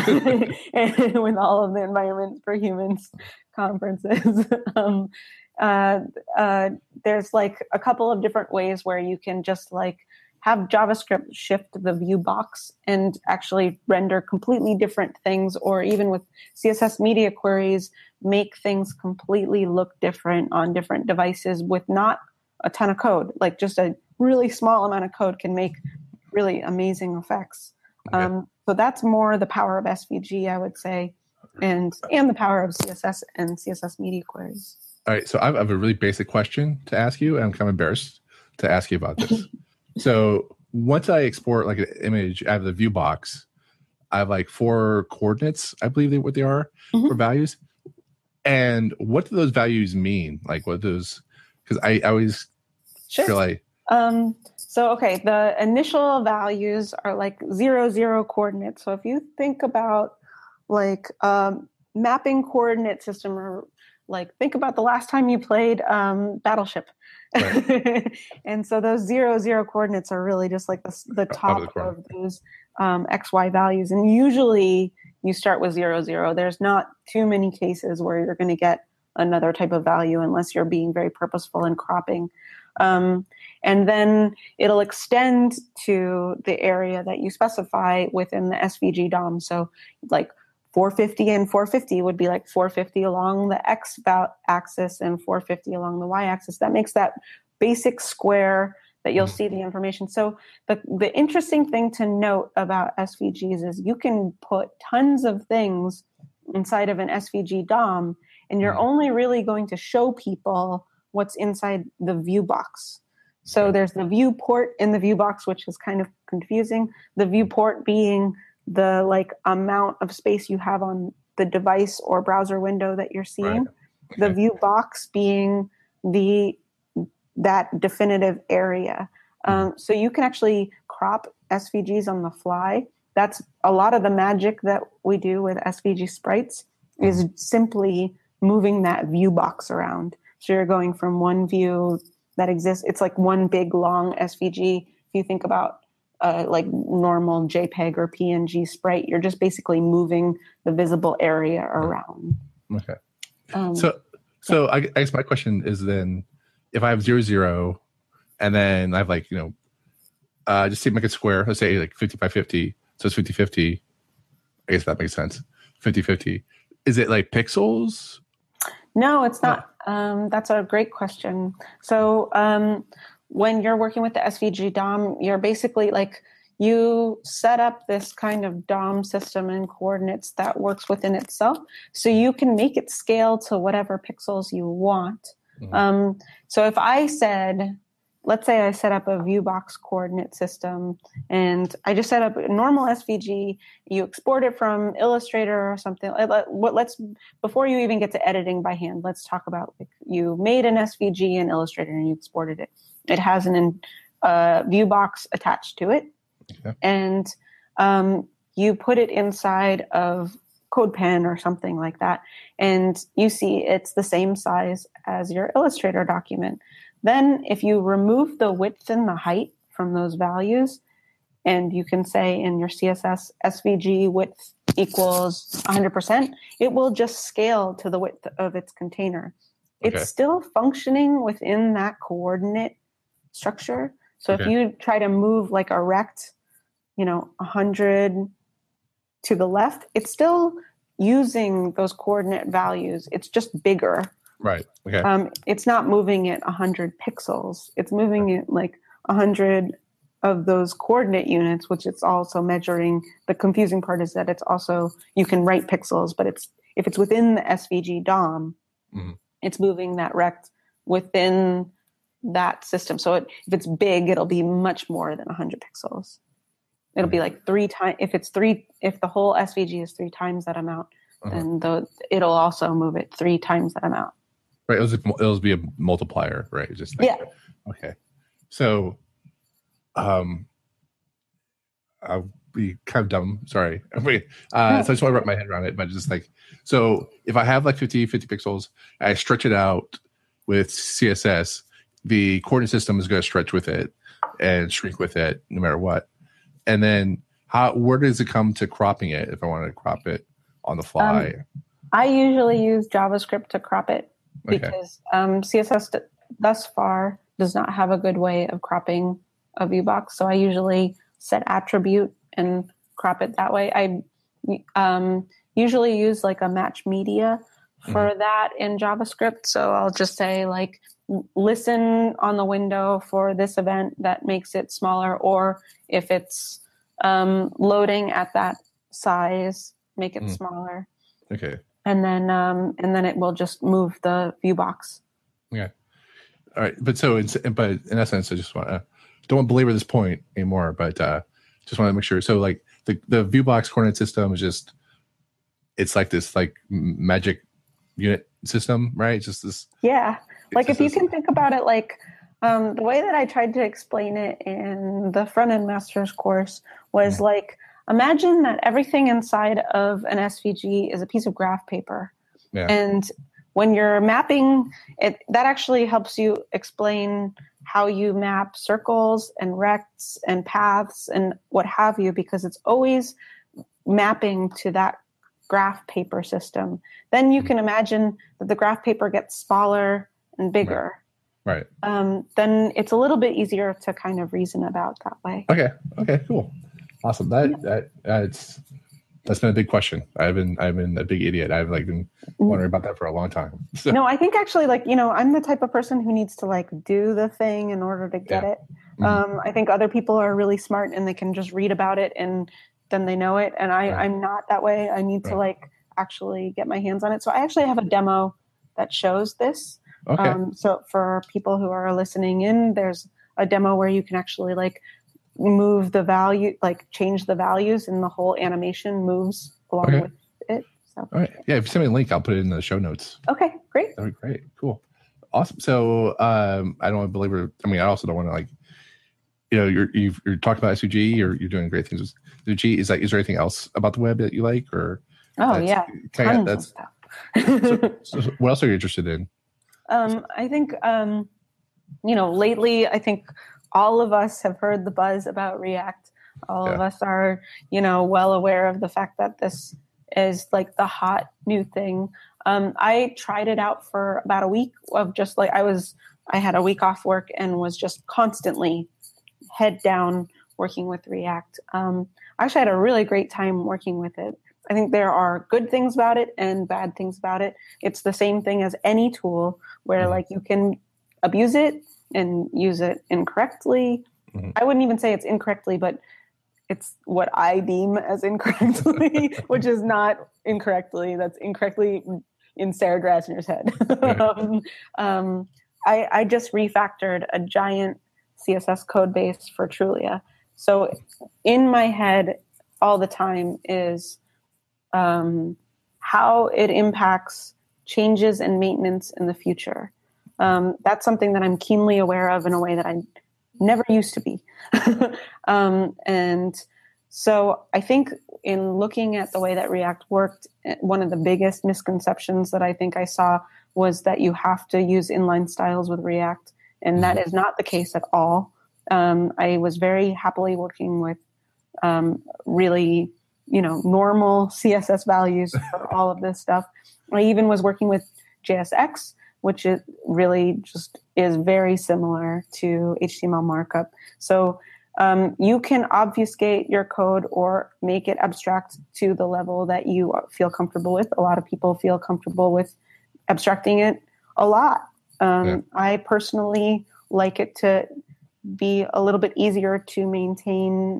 with all of the Environment for Humans conferences. um, uh, uh, there's like a couple of different ways where you can just like have JavaScript shift the view box and actually render completely different things, or even with C S S media queries, make things completely look different on different devices with not a ton of code. Like just a really small amount of code can make really amazing effects. Okay. Um, so that's more the power of S V G, I would say, and and the power of C S S and C S S media queries. All right, so I have a really basic question to ask you, and I'm kind of embarrassed to ask you about this. So once I export like an image out of the view box, I have like four coordinates, I believe they what they are mm-hmm. for values. And what do those values mean? Like what those, because I, I always sure. feel like. Um, so, okay, the initial values are like zero, zero coordinates. So if you think about like um, mapping coordinate system, or like think about the last time you played um, Battleship. Right. And so those zero zero coordinates are really just like the, the top oh, of those um, X Y values. And usually you start with zero zero. There's not too many cases where you're going to get another type of value unless you're being very purposeful in cropping. Um, and then it'll extend to the area that you specify within the S V G D O M. So like four fifty and four fifty would be like four fifty along the X axis and four fifty along the Y axis. That makes that basic square that you'll see the information. So the, the interesting thing to note about S V Gs is you can put tons of things inside of an S V G D O M, and you're only really going to show people what's inside the view box. So there's the viewport in the view box, which is kind of confusing. The viewport being the like amount of space you have on the device or browser window that you're seeing. Right. Okay. The view box being the that definitive area. Mm-hmm. Um, so you can actually crop S V Gs on the fly. That's a lot of the magic that we do with S V G sprites mm-hmm. is simply moving that view box around. So you're going from one view that exists. It's like one big long S V G. If you think about Uh, like normal JPEG or P N G sprite, you're just basically moving the visible area around. Okay. Um, so, so yeah. I, I guess my question is then, if I have zero zero, and then I have like you know, uh, just say make it square. Let's say like fifty by fifty, so it's fifty fifty. I guess that makes sense. fifty fifty. Is it like pixels? No, it's not. No. Um, that's a great question. So. Um, When you're working with the S V G D O M, you're basically like you set up this kind of D O M system and coordinates that works within itself. So you can make it scale to whatever pixels you want. Mm-hmm. Um, so if I said, let's say I set up a view box coordinate system and I just set up a normal S V G, you export it from Illustrator or something. Let's, before you even get to editing by hand, let's talk about like you made an S V G in Illustrator and you exported it. It has an uh, view box attached to it. Okay. And um, you put it inside of CodePen or something like that. And you see it's the same size as your Illustrator document. Then if you remove the width and the height from those values, and you can say in your C S S S V G width equals one hundred percent, it will just scale to the width of its container. Okay. It's still functioning within that coordinate structure. So Okay. if you try to move like a rect, you know, one hundred to the left, it's still using those coordinate values. It's just bigger. Right. Okay. Um, it's not moving it one hundred pixels. It's moving it like one hundred of those coordinate units, which it's also measuring. The confusing part is that it's also, you can write pixels, but it's if it's within the S V G D O M, mm-hmm. it's moving that rect within that system. So it, if it's big, it'll be much more than one hundred pixels. It'll be like three times, if it's three, if the whole S V G is three times that amount, uh-huh. then the, it'll also move it three times that amount. Right. It'll, just, it'll be a multiplier, right? Just like, yeah. Okay. So, um, I'll be kind of dumb. Sorry. Wait. Uh, so I just want to wrap my head around it, but just like, so if I have like fifty, fifty pixels, I stretch it out with C S S, the coordinate system is going to stretch with it and shrink with it no matter what. And then how, where does it come to cropping it if I want to crop it on the fly? Um, I usually use JavaScript to crop it because okay. um, C S S d- thus far does not have a good way of cropping a ViewBox. So I usually set attribute and crop it that way. I um, usually use like a match media for mm-hmm. that in JavaScript. So I'll just say like, listen on the window for this event that makes it smaller, or if it's um, loading at that size, make it mm. smaller. Okay. And then um, and then it will just move the view box. Okay. All right. But so, it's, but in essence, I just want to don't want to belabor this point anymore, but uh, just want to make sure. So, like the the view box coordinate system is just it's like this like magic unit system, right? It's just this. Yeah. Like if you can think about it, like um, the way that I tried to explain it in the front end masters course was mm-hmm. like, imagine that everything inside of an S V G is a piece of graph paper. Yeah. And when you're mapping it, that actually helps you explain how you map circles and rects and paths and what have you, because it's always mapping to that graph paper system. Then you mm-hmm. can imagine that the graph paper gets smaller and bigger, right? right. Um, then it's a little bit easier to kind of reason about that way. Okay. Okay. Cool. Awesome. That yeah. that that's that's been a big question. I've been I've been a big idiot. I've like been wondering about that for a long time. So. No, I think actually, like you know, I'm the type of person who needs to like do the thing in order to get yeah. it. Mm-hmm. Um, I think other people are really smart and they can just read about it and then they know it. And I right. I'm not that way. I need right. to like actually get my hands on it. So I actually have a demo that shows this. Okay. Um, so for people who are listening in, there's a demo where you can actually like move the value, like change the values, and the whole animation moves along okay. with it. So. All right. Yeah. If you send me a link, I'll put it in the show notes. Okay. Great. That'd be great. Cool. Awesome. So um, I don't want to belabor. I mean, I also don't want to like, you know, you're you've, you're talking about S V G, or you're doing great things with S V G. Is like, is there anything else about the web that you like, or? Oh yeah, kinda, tons that's, of stuff. so, so what else are you interested in? Um, I think, um, you know, lately, I think all of us have heard the buzz about React. All yeah. of us are, you know, well aware of the fact that this is like the hot new thing. Um, I tried it out for about a week of just like, I was, I had a week off work and was just constantly head down working with React. Um, I actually had a really great time working with it. I think there are good things about it and bad things about it. It's the same thing as any tool where mm-hmm. like you can abuse it and use it incorrectly. Mm-hmm. I wouldn't even say it's incorrectly, but it's what I deem as incorrectly, which is not incorrectly. That's incorrectly in Sarah Drasner's head. Right. um, um, I, I just refactored a giant C S S code base for Trulia. So in my head all the time is Um, how it impacts changes and maintenance in the future. Um, that's something that I'm keenly aware of in a way that I never used to be. um, and so I think in looking at the way that React worked, one of the biggest misconceptions that I think I saw was that you have to use inline styles with React. And that is not the case at all. Um, I was very happily working with um, really you know, normal C S S values for all of this stuff. I even was working with J S X, which is really just is very similar to H T M L markup. So um, you can obfuscate your code or make it abstract to the level that you feel comfortable with. A lot of people feel comfortable with abstracting it a lot. Um, yeah. I personally like it to be a little bit easier to maintain.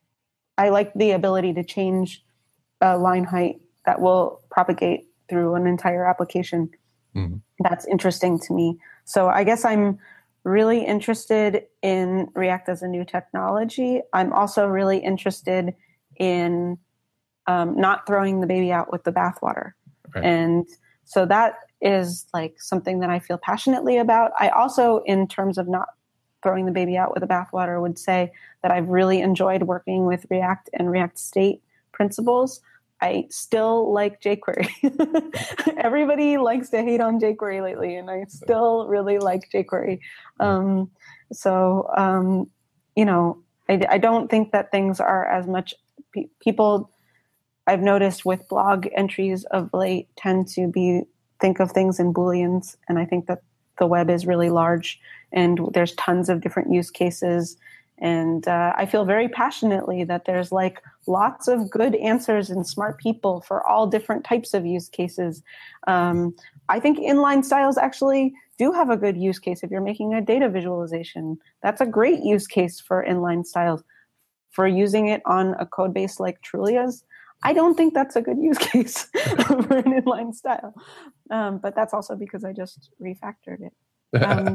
I like the ability to change uh, line height that will propagate through an entire application. Mm-hmm. That's interesting to me. So I guess I'm really interested in React as a new technology. I'm also really interested in um, not throwing the baby out with the bathwater. Right. And so that is like something that I feel passionately about. I also, in terms of not throwing the baby out with the bathwater, would say that I've really enjoyed working with React and React State principles. I still like jQuery. Everybody likes to hate on jQuery lately, and I still really like jQuery. Um, so, um, you know, I, I don't think that things are as much pe- people I've noticed with blog entries of late tend to be think of things in Booleans, and I think that the web is really large and there's tons of different use cases. And uh, I feel very passionately that there's like lots of good answers and smart people for all different types of use cases. Um, I think inline styles actually do have a good use case if you're making a data visualization. That's a great use case for inline styles. For using it on a code base like Trulia's, I don't think that's a good use case for an inline style. Um, but that's also because I just refactored it. Um,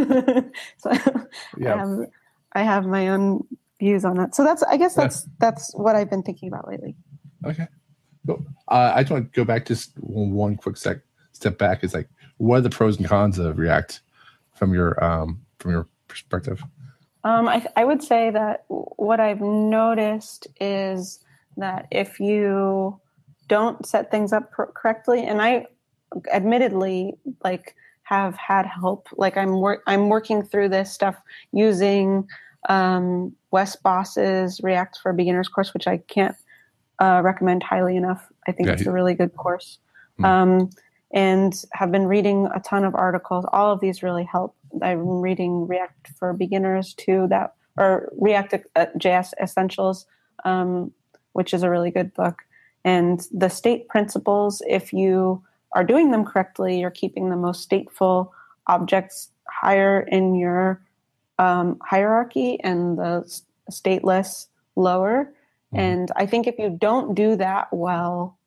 so yeah. I have, I have my own views on that. So that's, I guess that's, that's what I've been thinking about lately. Okay. Cool. Uh, I just want to go back just one, one quick sec, step back. Is like, what are the pros and cons of React from your, um, from your perspective? Um, I, I would say that what I've noticed is that if you don't set things up per- correctly, and I admittedly like have had help, like I'm work, I'm working through this stuff using um, Wes Boss's React for Beginners course, which I can't uh, recommend highly enough. I think yeah, it's he, a really good course. Hmm. Um, and have been reading a ton of articles. All of these really help. I'm reading React for Beginners too, that or React uh, J S Essentials, um, which is a really good book. And the state principles, if you are doing them correctly, you're keeping the most stateful objects higher in your um, hierarchy and the stateless lower. Mm-hmm. And I think if you don't do that well,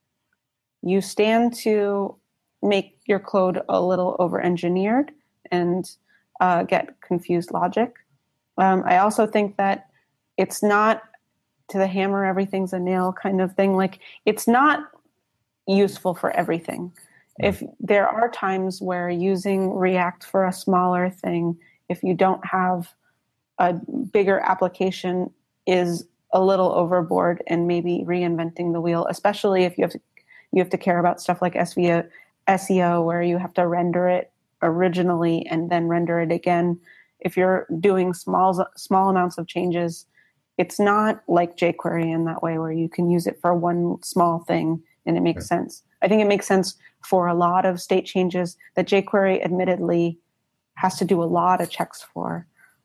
you stand to make your code a little over-engineered and uh, get confused logic. Um, I also think that it's not to the hammer, everything's a nail kind of thing. Like, it's not useful for everything. If there are times where using React for a smaller thing, if you don't have a bigger application, is a little overboard and maybe reinventing the wheel, especially if you have to, you have to care about stuff like S V O, S E O, where you have to render it originally and then render it again. If you're doing small small amounts of changes, it's not like jQuery in that way where you can use it for one small thing and it makes okay. sense. I think it makes sense for a lot of state changes that jQuery admittedly has to do a lot of checks for.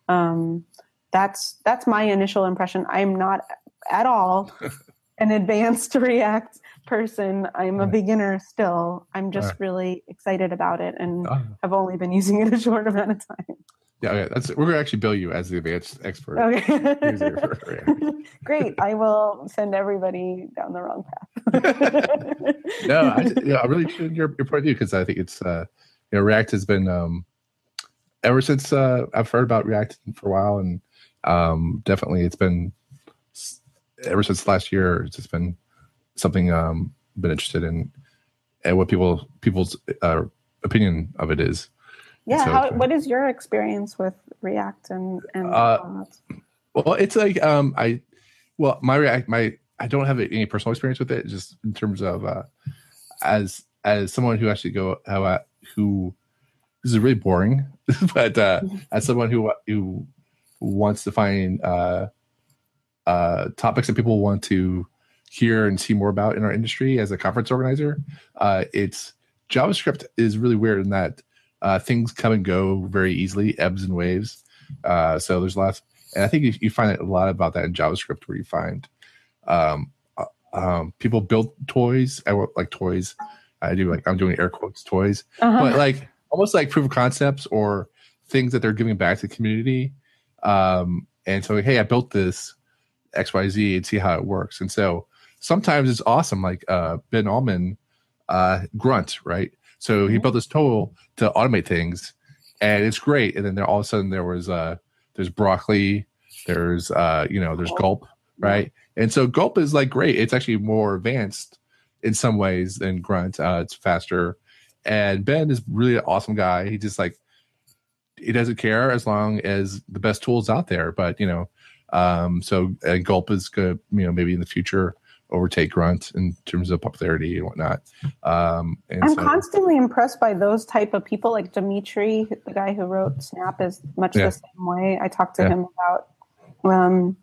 Um, that's that's my initial impression. I'm not at all an advanced React person. I'm a beginner still. I'm just right. really excited about it and oh. have only been using it a short amount of time. Yeah, okay. That's we're gonna actually bill you as the advanced expert. Okay. Great. I will send everybody down the wrong path. no, I, you know, I really should your, your point of view because I think it's uh, you know React has been um, ever since uh, I've heard about React for a while, and um, definitely it's been ever since last year. It's just been something um, been interested in, and what people people's uh, opinion of it is. Yeah, so, how, what is your experience with React and and uh, well, it's like um, I well my React my I don't have any personal experience with it, just in terms of uh, as as someone who actually go how uh, who this is really boring, but uh, as someone who who wants to find uh, uh, topics that people want to hear and see more about in our industry as a conference organizer. Uh, it's JavaScript is really weird in that uh, things come and go very easily, ebbs and waves. Uh, so there's lots, and I think you, you find a lot about that in JavaScript, where you find um, uh, um, people build toys. I work like toys. I do like I'm doing air quotes toys, uh-huh. but like almost like proof of concepts or things that they're giving back to the community. Um, and so, hey, I built this X Y Z and see how it works. And so sometimes it's awesome. Like uh, Ben Allman, uh, Grunt, right? So he built this tool to automate things, and it's great. And then there all of a sudden there was uh, there's Broccoli, there's uh, you know, there's Gulp, right? And so Gulp is like great. It's actually more advanced in some ways than Grunt. Uh, it's faster, and Ben is really an awesome guy. He just like he doesn't care as long as the best tools out there. But you know, um, so and Gulp is good. You know, maybe in the future overtake Grunt in terms of popularity and whatnot. Um, and I'm so, constantly impressed by those type of people, like Dimitri, the guy who wrote Snap, is much yeah. the same way. I talked to yeah. him about, um,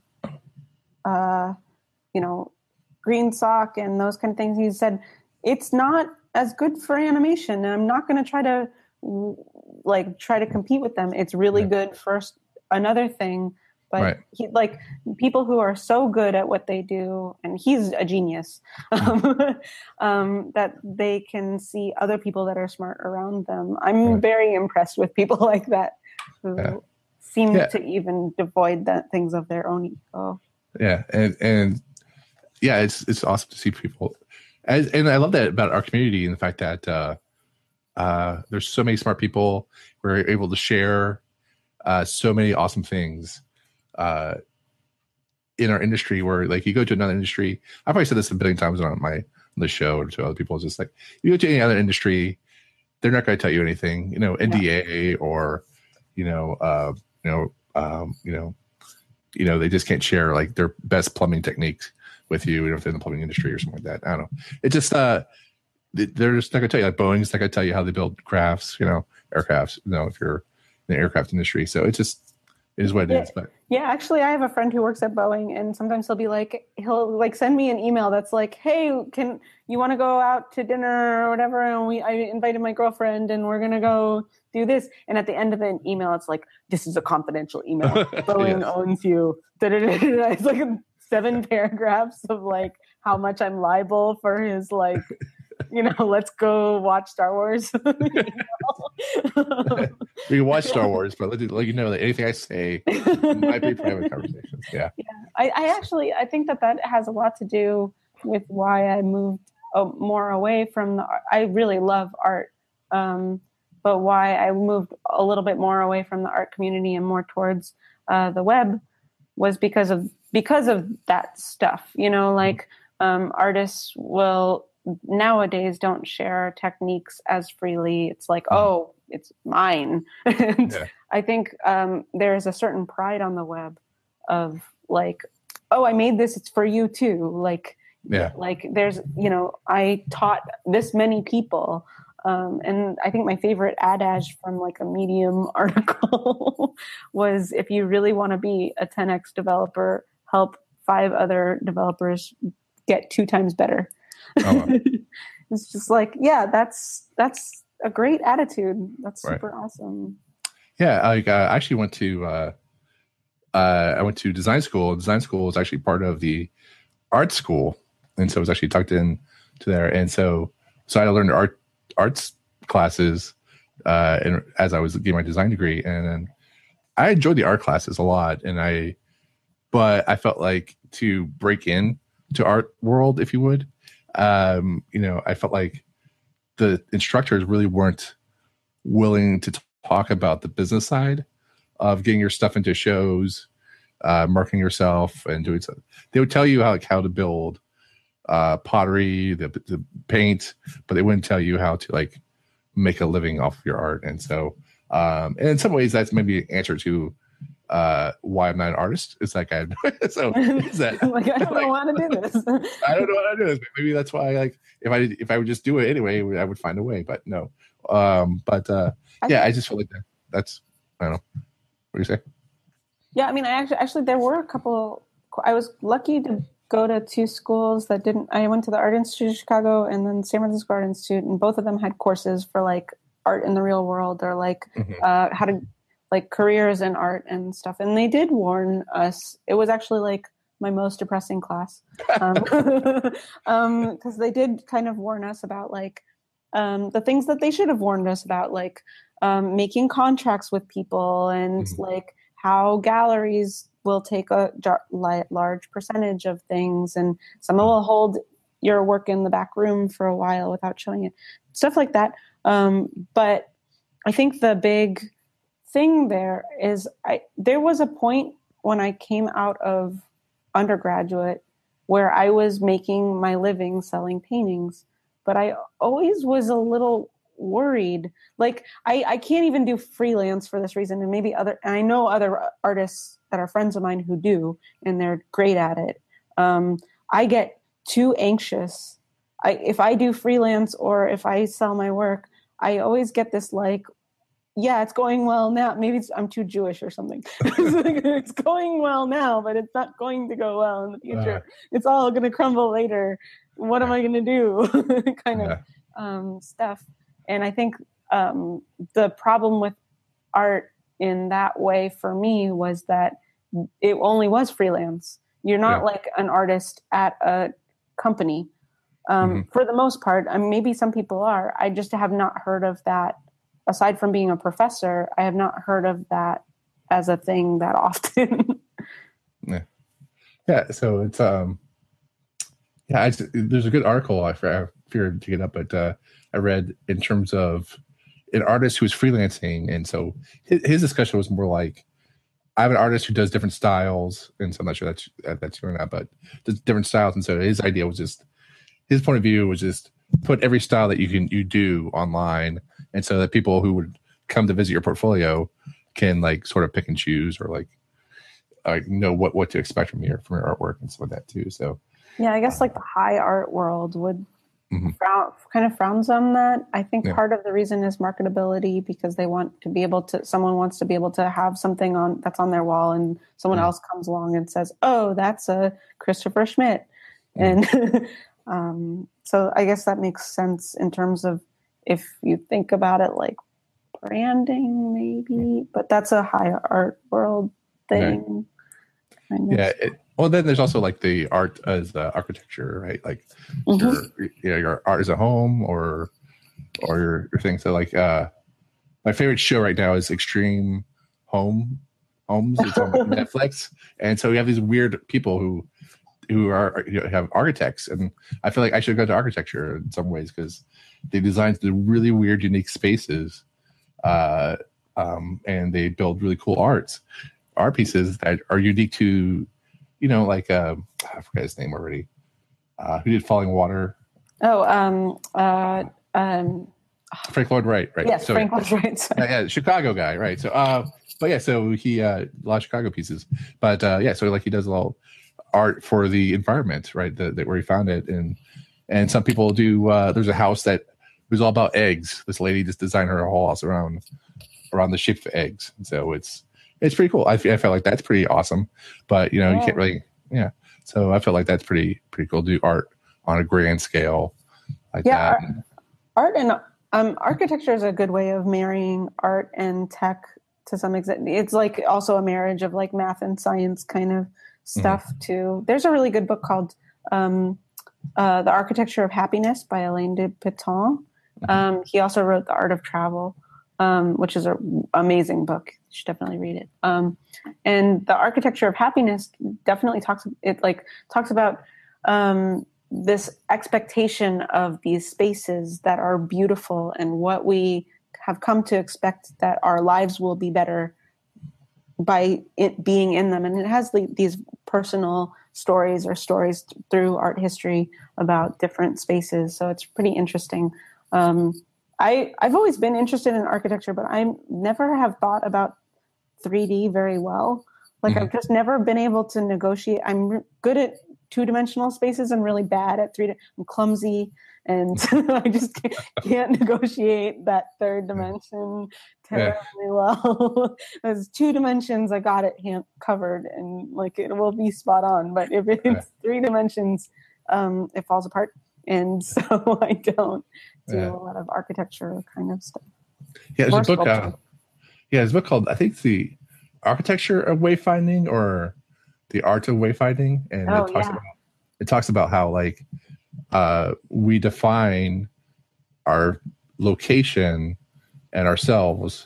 uh, you know, Green Sock and those kind of things. He said it's not as good for animation, and I'm not going to try to like try to compete with them. It's really yeah. good for another thing. But right. he, like people who are so good at what they do, and he's a genius, um, um, that they can see other people that are smart around them. I'm yeah. very impressed with people like that who yeah. seem yeah. to even devoid that things of their own ego. Yeah, and and yeah, it's it's awesome to see people, and, and I love that about our community and the fact that uh, uh, there's so many smart people. We're able to share uh, so many awesome things. Uh, in our industry, where like you go to another industry, I've probably said this a billion times on my on the show or to other people. It's just like you go to any other industry, they're not going to tell you anything, you know, N D A yeah. or you know, uh, you know, um, you know, you know, they just can't share like their best plumbing techniques with you, you know, if they're in the plumbing industry or something like that. I don't know. It just uh, they're just not going to tell you. Like Boeing's not going to tell you how they build crafts, you know, aircrafts. You know, if you're in the aircraft industry, so it just it is what it yeah. is. But yeah, actually, I have a friend who works at Boeing, and sometimes he'll be like, he'll like send me an email that's like, "Hey, can you want to go out to dinner or whatever?" And we, I invited my girlfriend, and we're gonna go do this. And at the end of the email, it's like, "This is a confidential email. Boeing yes. owns you." Da-da-da-da-da. It's like seven paragraphs of like how much I'm liable for his like. You know, let's go watch Star Wars. We can watch Star Wars, but let, let you know that anything I say might be private conversations. Yeah. Yeah. I, I actually, I think that that has a lot to do with why I moved uh, more away from the art. I really love art, um, but why I moved a little bit more away from the art community and more towards uh, the web was because of because of that stuff. You know, like um, artists will. Nowadays don't share techniques as freely. It's like, oh, it's mine. And yeah. I think um, there is a certain pride on the web of like, oh, I made this, it's for you too. Like, yeah. like there's, you know, I taught this many people. Um, and I think my favorite adage from like a Medium article was, if you really want to be a ten X developer, help five other developers get two times better. Oh, wow. It's just like, yeah, that's that's a great attitude. That's super right. awesome. Yeah, I uh, actually went to uh, uh, I went to design school. Design school was actually part of the art school, and so it was actually tucked in to there. And so, so I learned art arts classes, uh, and as I was getting my design degree, and then I enjoyed the art classes a lot. And I, but I felt like to break in to art world, if you would. Um, you know, I felt like the instructors really weren't willing to t- talk about the business side of getting your stuff into shows, uh, marketing yourself, and doing stuff. They would tell you how like how to build uh, pottery, the, the paint, but they wouldn't tell you how to like make a living off of your art. And so, um, and in some ways, that's maybe an answer to uh why I'm not an artist. It's like I so is that like I don't like, want to do this. I don't know what to do this. Maybe that's why like if I if I would just do it anyway, I would find a way. But no. Um but uh I yeah, think, I just feel like that that's I don't know. What do you say? Yeah, I mean I actually actually there were a couple I was lucky to go to two schools that didn't. I went to the Art Institute of Chicago and then San Francisco Art Institute, and both of them had courses for like art in the real world or like mm-hmm. uh, how to like careers in art and stuff. And they did warn us. It was actually like my most depressing class because um, um, they did kind of warn us about like um, the things that they should have warned us about, like um, making contracts with people and mm-hmm. like how galleries will take a jar- large percentage of things, and some will hold your work in the back room for a while without showing it, stuff like that. Um, but I think the big thing there is I, there was a point when I came out of undergraduate where I was making my living selling paintings, but I always was a little worried. Like I, I can't even do freelance for this reason. And maybe other, and I know other artists that are friends of mine who do, and they're great at it. Um, I get too anxious. I, if I do freelance or if I sell my work, I always get this like, yeah, it's going well now. Maybe it's, I'm too Jewish or something. It's, like, it's going well now, but it's not going to go well in the future. Uh, it's all going to crumble later. What am I going to do? kind of uh, um, stuff. And I think um, the problem with art in that way for me was that it only was freelance. You're not yeah. like an artist at a company. Um, mm-hmm. For the most part, I mean, maybe some people are. I just have not heard of that. Aside from being a professor, I have not heard of that as a thing that often. yeah. Yeah. So it's, um, yeah, I just, there's a good article I feared to get up, but uh, I read in terms of an artist who was freelancing. And so his, his discussion was more like, I have an artist who does different styles. And so I'm not sure that's, that's true or not, but does different styles. And so his idea was just, his point of view was just put every style that you can, you do online. And so that people who would come to visit your portfolio can like sort of pick and choose or like uh, know what, what to expect from your from your artwork and stuff like that too. So yeah, I guess like the high art world would mm-hmm. frown, kind of frowns on that. I think yeah. part of the reason is marketability, because they want to be able to. Someone wants to be able to have something on that's on their wall, and someone mm-hmm. else comes along and says, "Oh, that's a Christopher Schmidt," mm-hmm. and um, so I guess that makes sense in terms of. If you think about it like branding, maybe, but that's a high art world thing. Yeah. Kind of. yeah it, well, then there's also like the art as uh, architecture, right? Like mm-hmm. your, you know, your art as a home or or your, your thing. So like uh, my favorite show right now is Extreme Home Homes. It's on Netflix, and so we have these weird people who who are you know, have architects, and I feel like I should go to architecture in some ways because they design the really weird, unique spaces, uh, um, and they build really cool arts, art pieces that are unique to, you know, like uh, I forgot his name already. Uh, who did Falling Water? Oh, um, uh, um, Frank Lloyd Wright, right? Yes, so, Frank Lloyd Wright. yeah, yeah, Chicago guy, right? So, uh, but yeah, so he uh, a lot of Chicago pieces, but uh, yeah, so like he does a lot. Art for the environment, right? That where he found it, and and some people do. Uh, there's a house that was all about eggs. This lady just designed her whole house around around the shape of eggs. So it's it's pretty cool. I, I felt like that's pretty awesome. But you know, yeah. you can't really, yeah. So I felt like that's pretty pretty cool to do art on a grand scale like yeah, that. Art, art and um, architecture is a good way of marrying art and tech to some extent. It's like also a marriage of like math and science kind of stuff mm-hmm. too. There's a really good book called um, uh, The Architecture of Happiness by Alain de Botton. Mm-hmm. Um, he also wrote The Art of Travel, um, which is an amazing book. You should definitely read it. Um, and The Architecture of Happiness definitely talks, it like talks about um, this expectation of these spaces that are beautiful and what we have come to expect that our lives will be better by it being in them. And it has the, these personal stories or stories th- through art history about different spaces. So it's pretty interesting. Um, I, I've always been interested in architecture, but I never have thought about three D very well. Like mm-hmm. I've just never been able to negotiate. I'm good at two-dimensional spaces and really bad at three. I'm clumsy, and I just can't, can't negotiate that third dimension terribly yeah. well. As two dimensions, I got it hand- covered, and like it will be spot on. But if it's yeah. three dimensions, um, it falls apart, and so I don't do yeah. a lot of architecture kind of stuff. Yeah, there's a book. Uh, yeah, there's a book called I think the Architecture of Wayfinding or the Art of Wayfinding, and oh, it talks yeah. about it talks about how like uh, we define our location and ourselves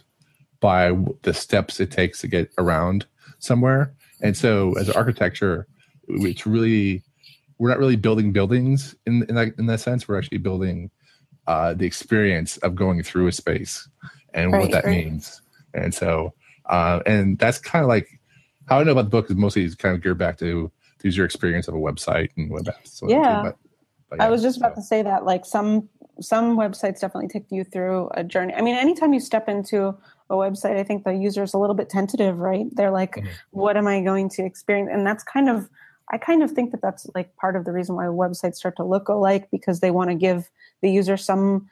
by the steps it takes to get around somewhere. And so, as an architecture, it's really we're not really building buildings in in that, in that sense. We're actually building uh, the experience of going through a space and right, what that right. means. And so, uh, and that's kind of like how I know about the book is mostly kind of geared back to to your experience of a website and web apps. So yeah. But, but yeah. I was just about so. to say that like some some websites definitely take you through a journey. I mean, anytime you step into a website, I think the user is a little bit tentative, right? They're like, mm-hmm. what am I going to experience? And that's kind of, I kind of think that that's like part of the reason why websites start to look alike, because they want to give the user some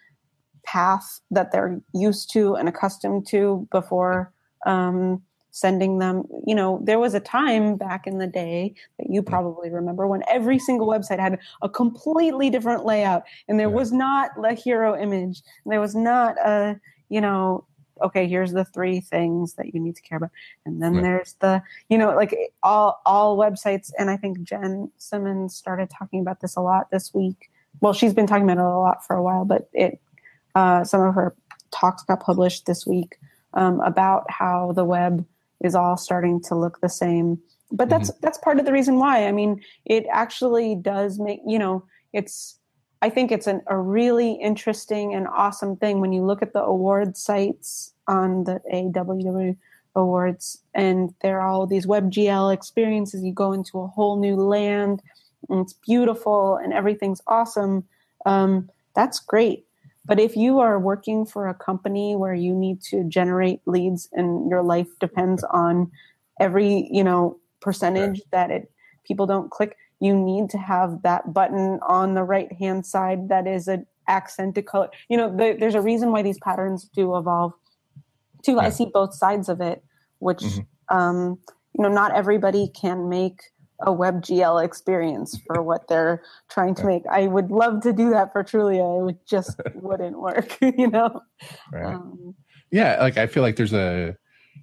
path that they're used to and accustomed to before um, sending them. You know, there was a time back in the day that you probably remember when every single website had a completely different layout, and there yeah. was not a hero image, and there was not a, you know, okay, here's the three things that you need to care about. And then right. there's the, you know, like all, all websites. And I think Jen Simmons started talking about this a lot this week. Well, she's been talking about it a lot for a while, but it, uh, some of her talks got published this week um, about how the web is all starting to look the same. But that's, mm-hmm. that's part of the reason why. I mean, it actually does make, you know, it's, I think it's an, a really interesting and awesome thing when you look at the award sites on the A W W Awards, and there are all these WebGL experiences. You go into a whole new land, and it's beautiful, and everything's awesome. Um, that's great. But if you are working for a company where you need to generate leads and your life depends on every, you know, percentage right. that it people don't click, you need to have that button on the right-hand side that is an accented color. You know, the, there's a reason why these patterns do evolve. Too, yeah. I see both sides of it, which, mm-hmm. um, you know, not everybody can make a WebGL experience for what they're trying to make. I would love to do that for Trulia. It just wouldn't work, you know? Right. Um, yeah, like I feel like there's a,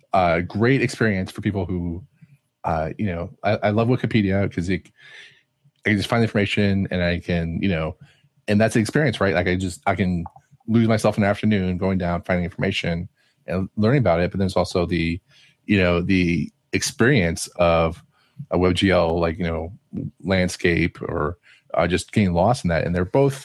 a great experience for people who, uh, you know, I, I love Wikipedia because it, I can just find the information and I can, you know, and that's the experience, right? Like I just, I can lose myself in the afternoon going down, finding information and learning about it. But there's also the, you know, the experience of a WebGL, like, you know, landscape or uh, just getting lost in that. And they're both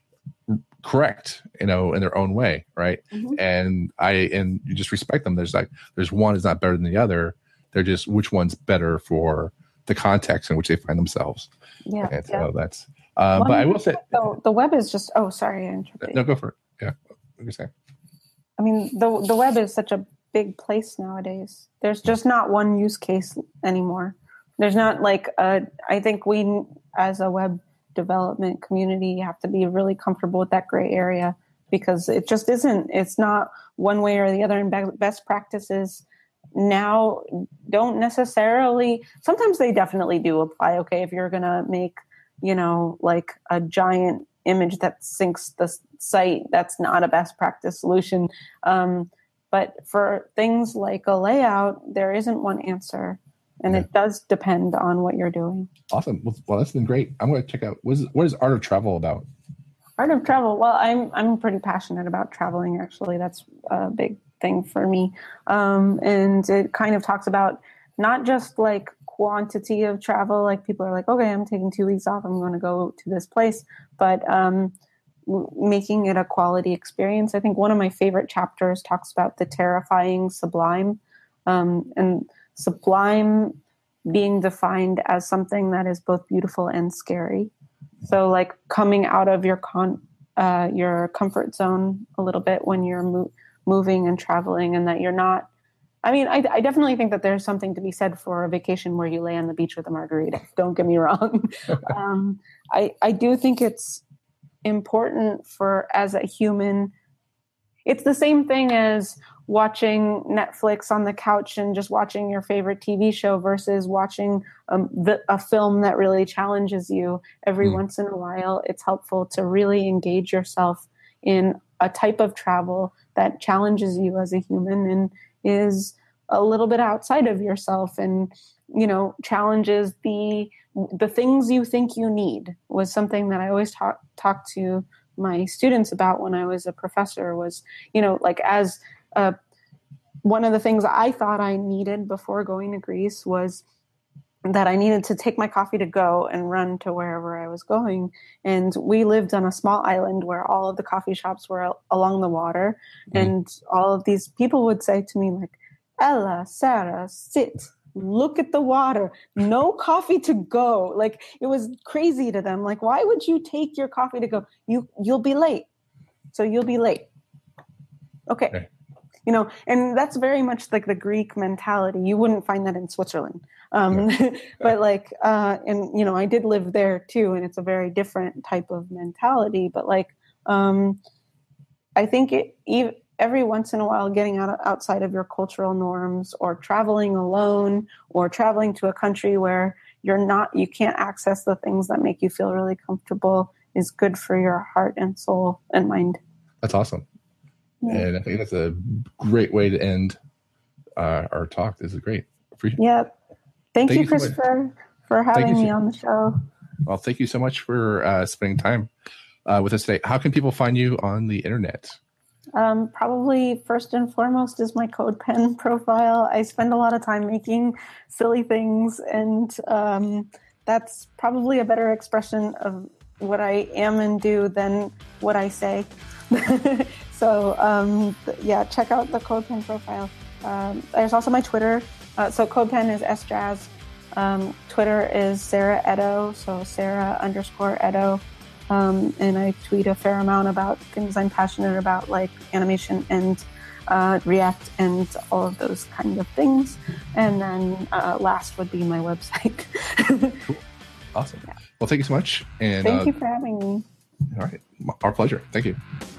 correct, you know, in their own way. Right. Mm-hmm. And I, and you just respect them. There's like, there's one is not better than the other. They're just which one's better for the context in which they find themselves. Yeah. And so yeah. that's, uh, well, but I will say the, the web is just, oh, sorry. I interrupted. No, go for it. Yeah. What are you saying? I mean, the the web is such a big place nowadays. There's just not one use case anymore. There's not like a, I think we as a web development community have to be really comfortable with that gray area because it just isn't, it's not one way or the other. And best practices now don't necessarily, sometimes they definitely do apply. Okay, if you're going to make, you know, like a giant image that syncs the site, that's not a best practice solution. Um, but for things like a layout, there isn't one answer. And yeah. it does depend on what you're doing. Awesome. Well, well that's been great. I'm going to check out, what is, what is Art of Travel about? Art of Travel. Well, I'm I'm pretty passionate about traveling, actually. That's a big thing for me. Um, and it kind of talks about not just like quantity of travel, like people are like, okay, I'm taking two weeks off, I'm going to go to this place, but um, making it a quality experience. I think one of my favorite chapters talks about the terrifying sublime, um, and sublime being defined as something that is both beautiful and scary. So like coming out of your con, uh, your comfort zone a little bit when you're mo- moving and traveling, and that you're not I mean, I, I definitely think that there's something to be said for a vacation where you lay on the beach with a margarita. Don't get me wrong. um, I, I do think it's important for, as a human, it's the same thing as watching Netflix on the couch and just watching your favorite T V show versus watching um, the, a film that really challenges you every mm. once in a while. It's helpful to really engage yourself in a type of travel that challenges you as a human and is a little bit outside of yourself and, you know, challenges the the things you think you need. Was something that I always talk talk to my students about when I was a professor was, you know, like as uh, one of the things I thought I needed before going to Greece was that I needed to take my coffee to go and run to wherever I was going. And we lived on a small island where all of the coffee shops were along the water. Mm-hmm. And all of these people would say to me like, Ella, Sarah, sit, look at the water, no coffee to go. Like it was crazy to them. Like, why would you take your coffee to go? You, you'll be late. So you'll be late. Okay. okay. You know, and that's very much like the Greek mentality. You wouldn't find that in Switzerland. Um, yeah. But like, uh, and, you know, I did live there too, and it's a very different type of mentality. But like, um, I think it, even, every once in a while getting out outside of your cultural norms or traveling alone or traveling to a country where you're not, you can't access the things that make you feel really comfortable is good for your heart and soul and mind. That's awesome. Yeah. And I think that's a great way to end uh, our talk. This is great. Appreciate- yeah. Thank, thank you, Chris, so for, for having me on the show. Well, thank you so much for uh, spending time uh, with us today. How can people find you on the internet? Um, probably first and foremost is my CodePen profile. I spend a lot of time making silly things, and um, that's probably a better expression of what I am and do than what I say. So, um, yeah, check out the CodePen profile. Um, there's also my Twitter. Uh, so CodePen is S Jazz. Um, Twitter is Sarah Edo, so Sarah underscore Edo. Um, and I tweet a fair amount about things I'm passionate about, like animation and uh, React and all of those kind of things. And then uh, last would be my website. Cool. Awesome. Yeah. Well, thank you so much. And Thank uh, you for having me. All right. Our pleasure. Thank you.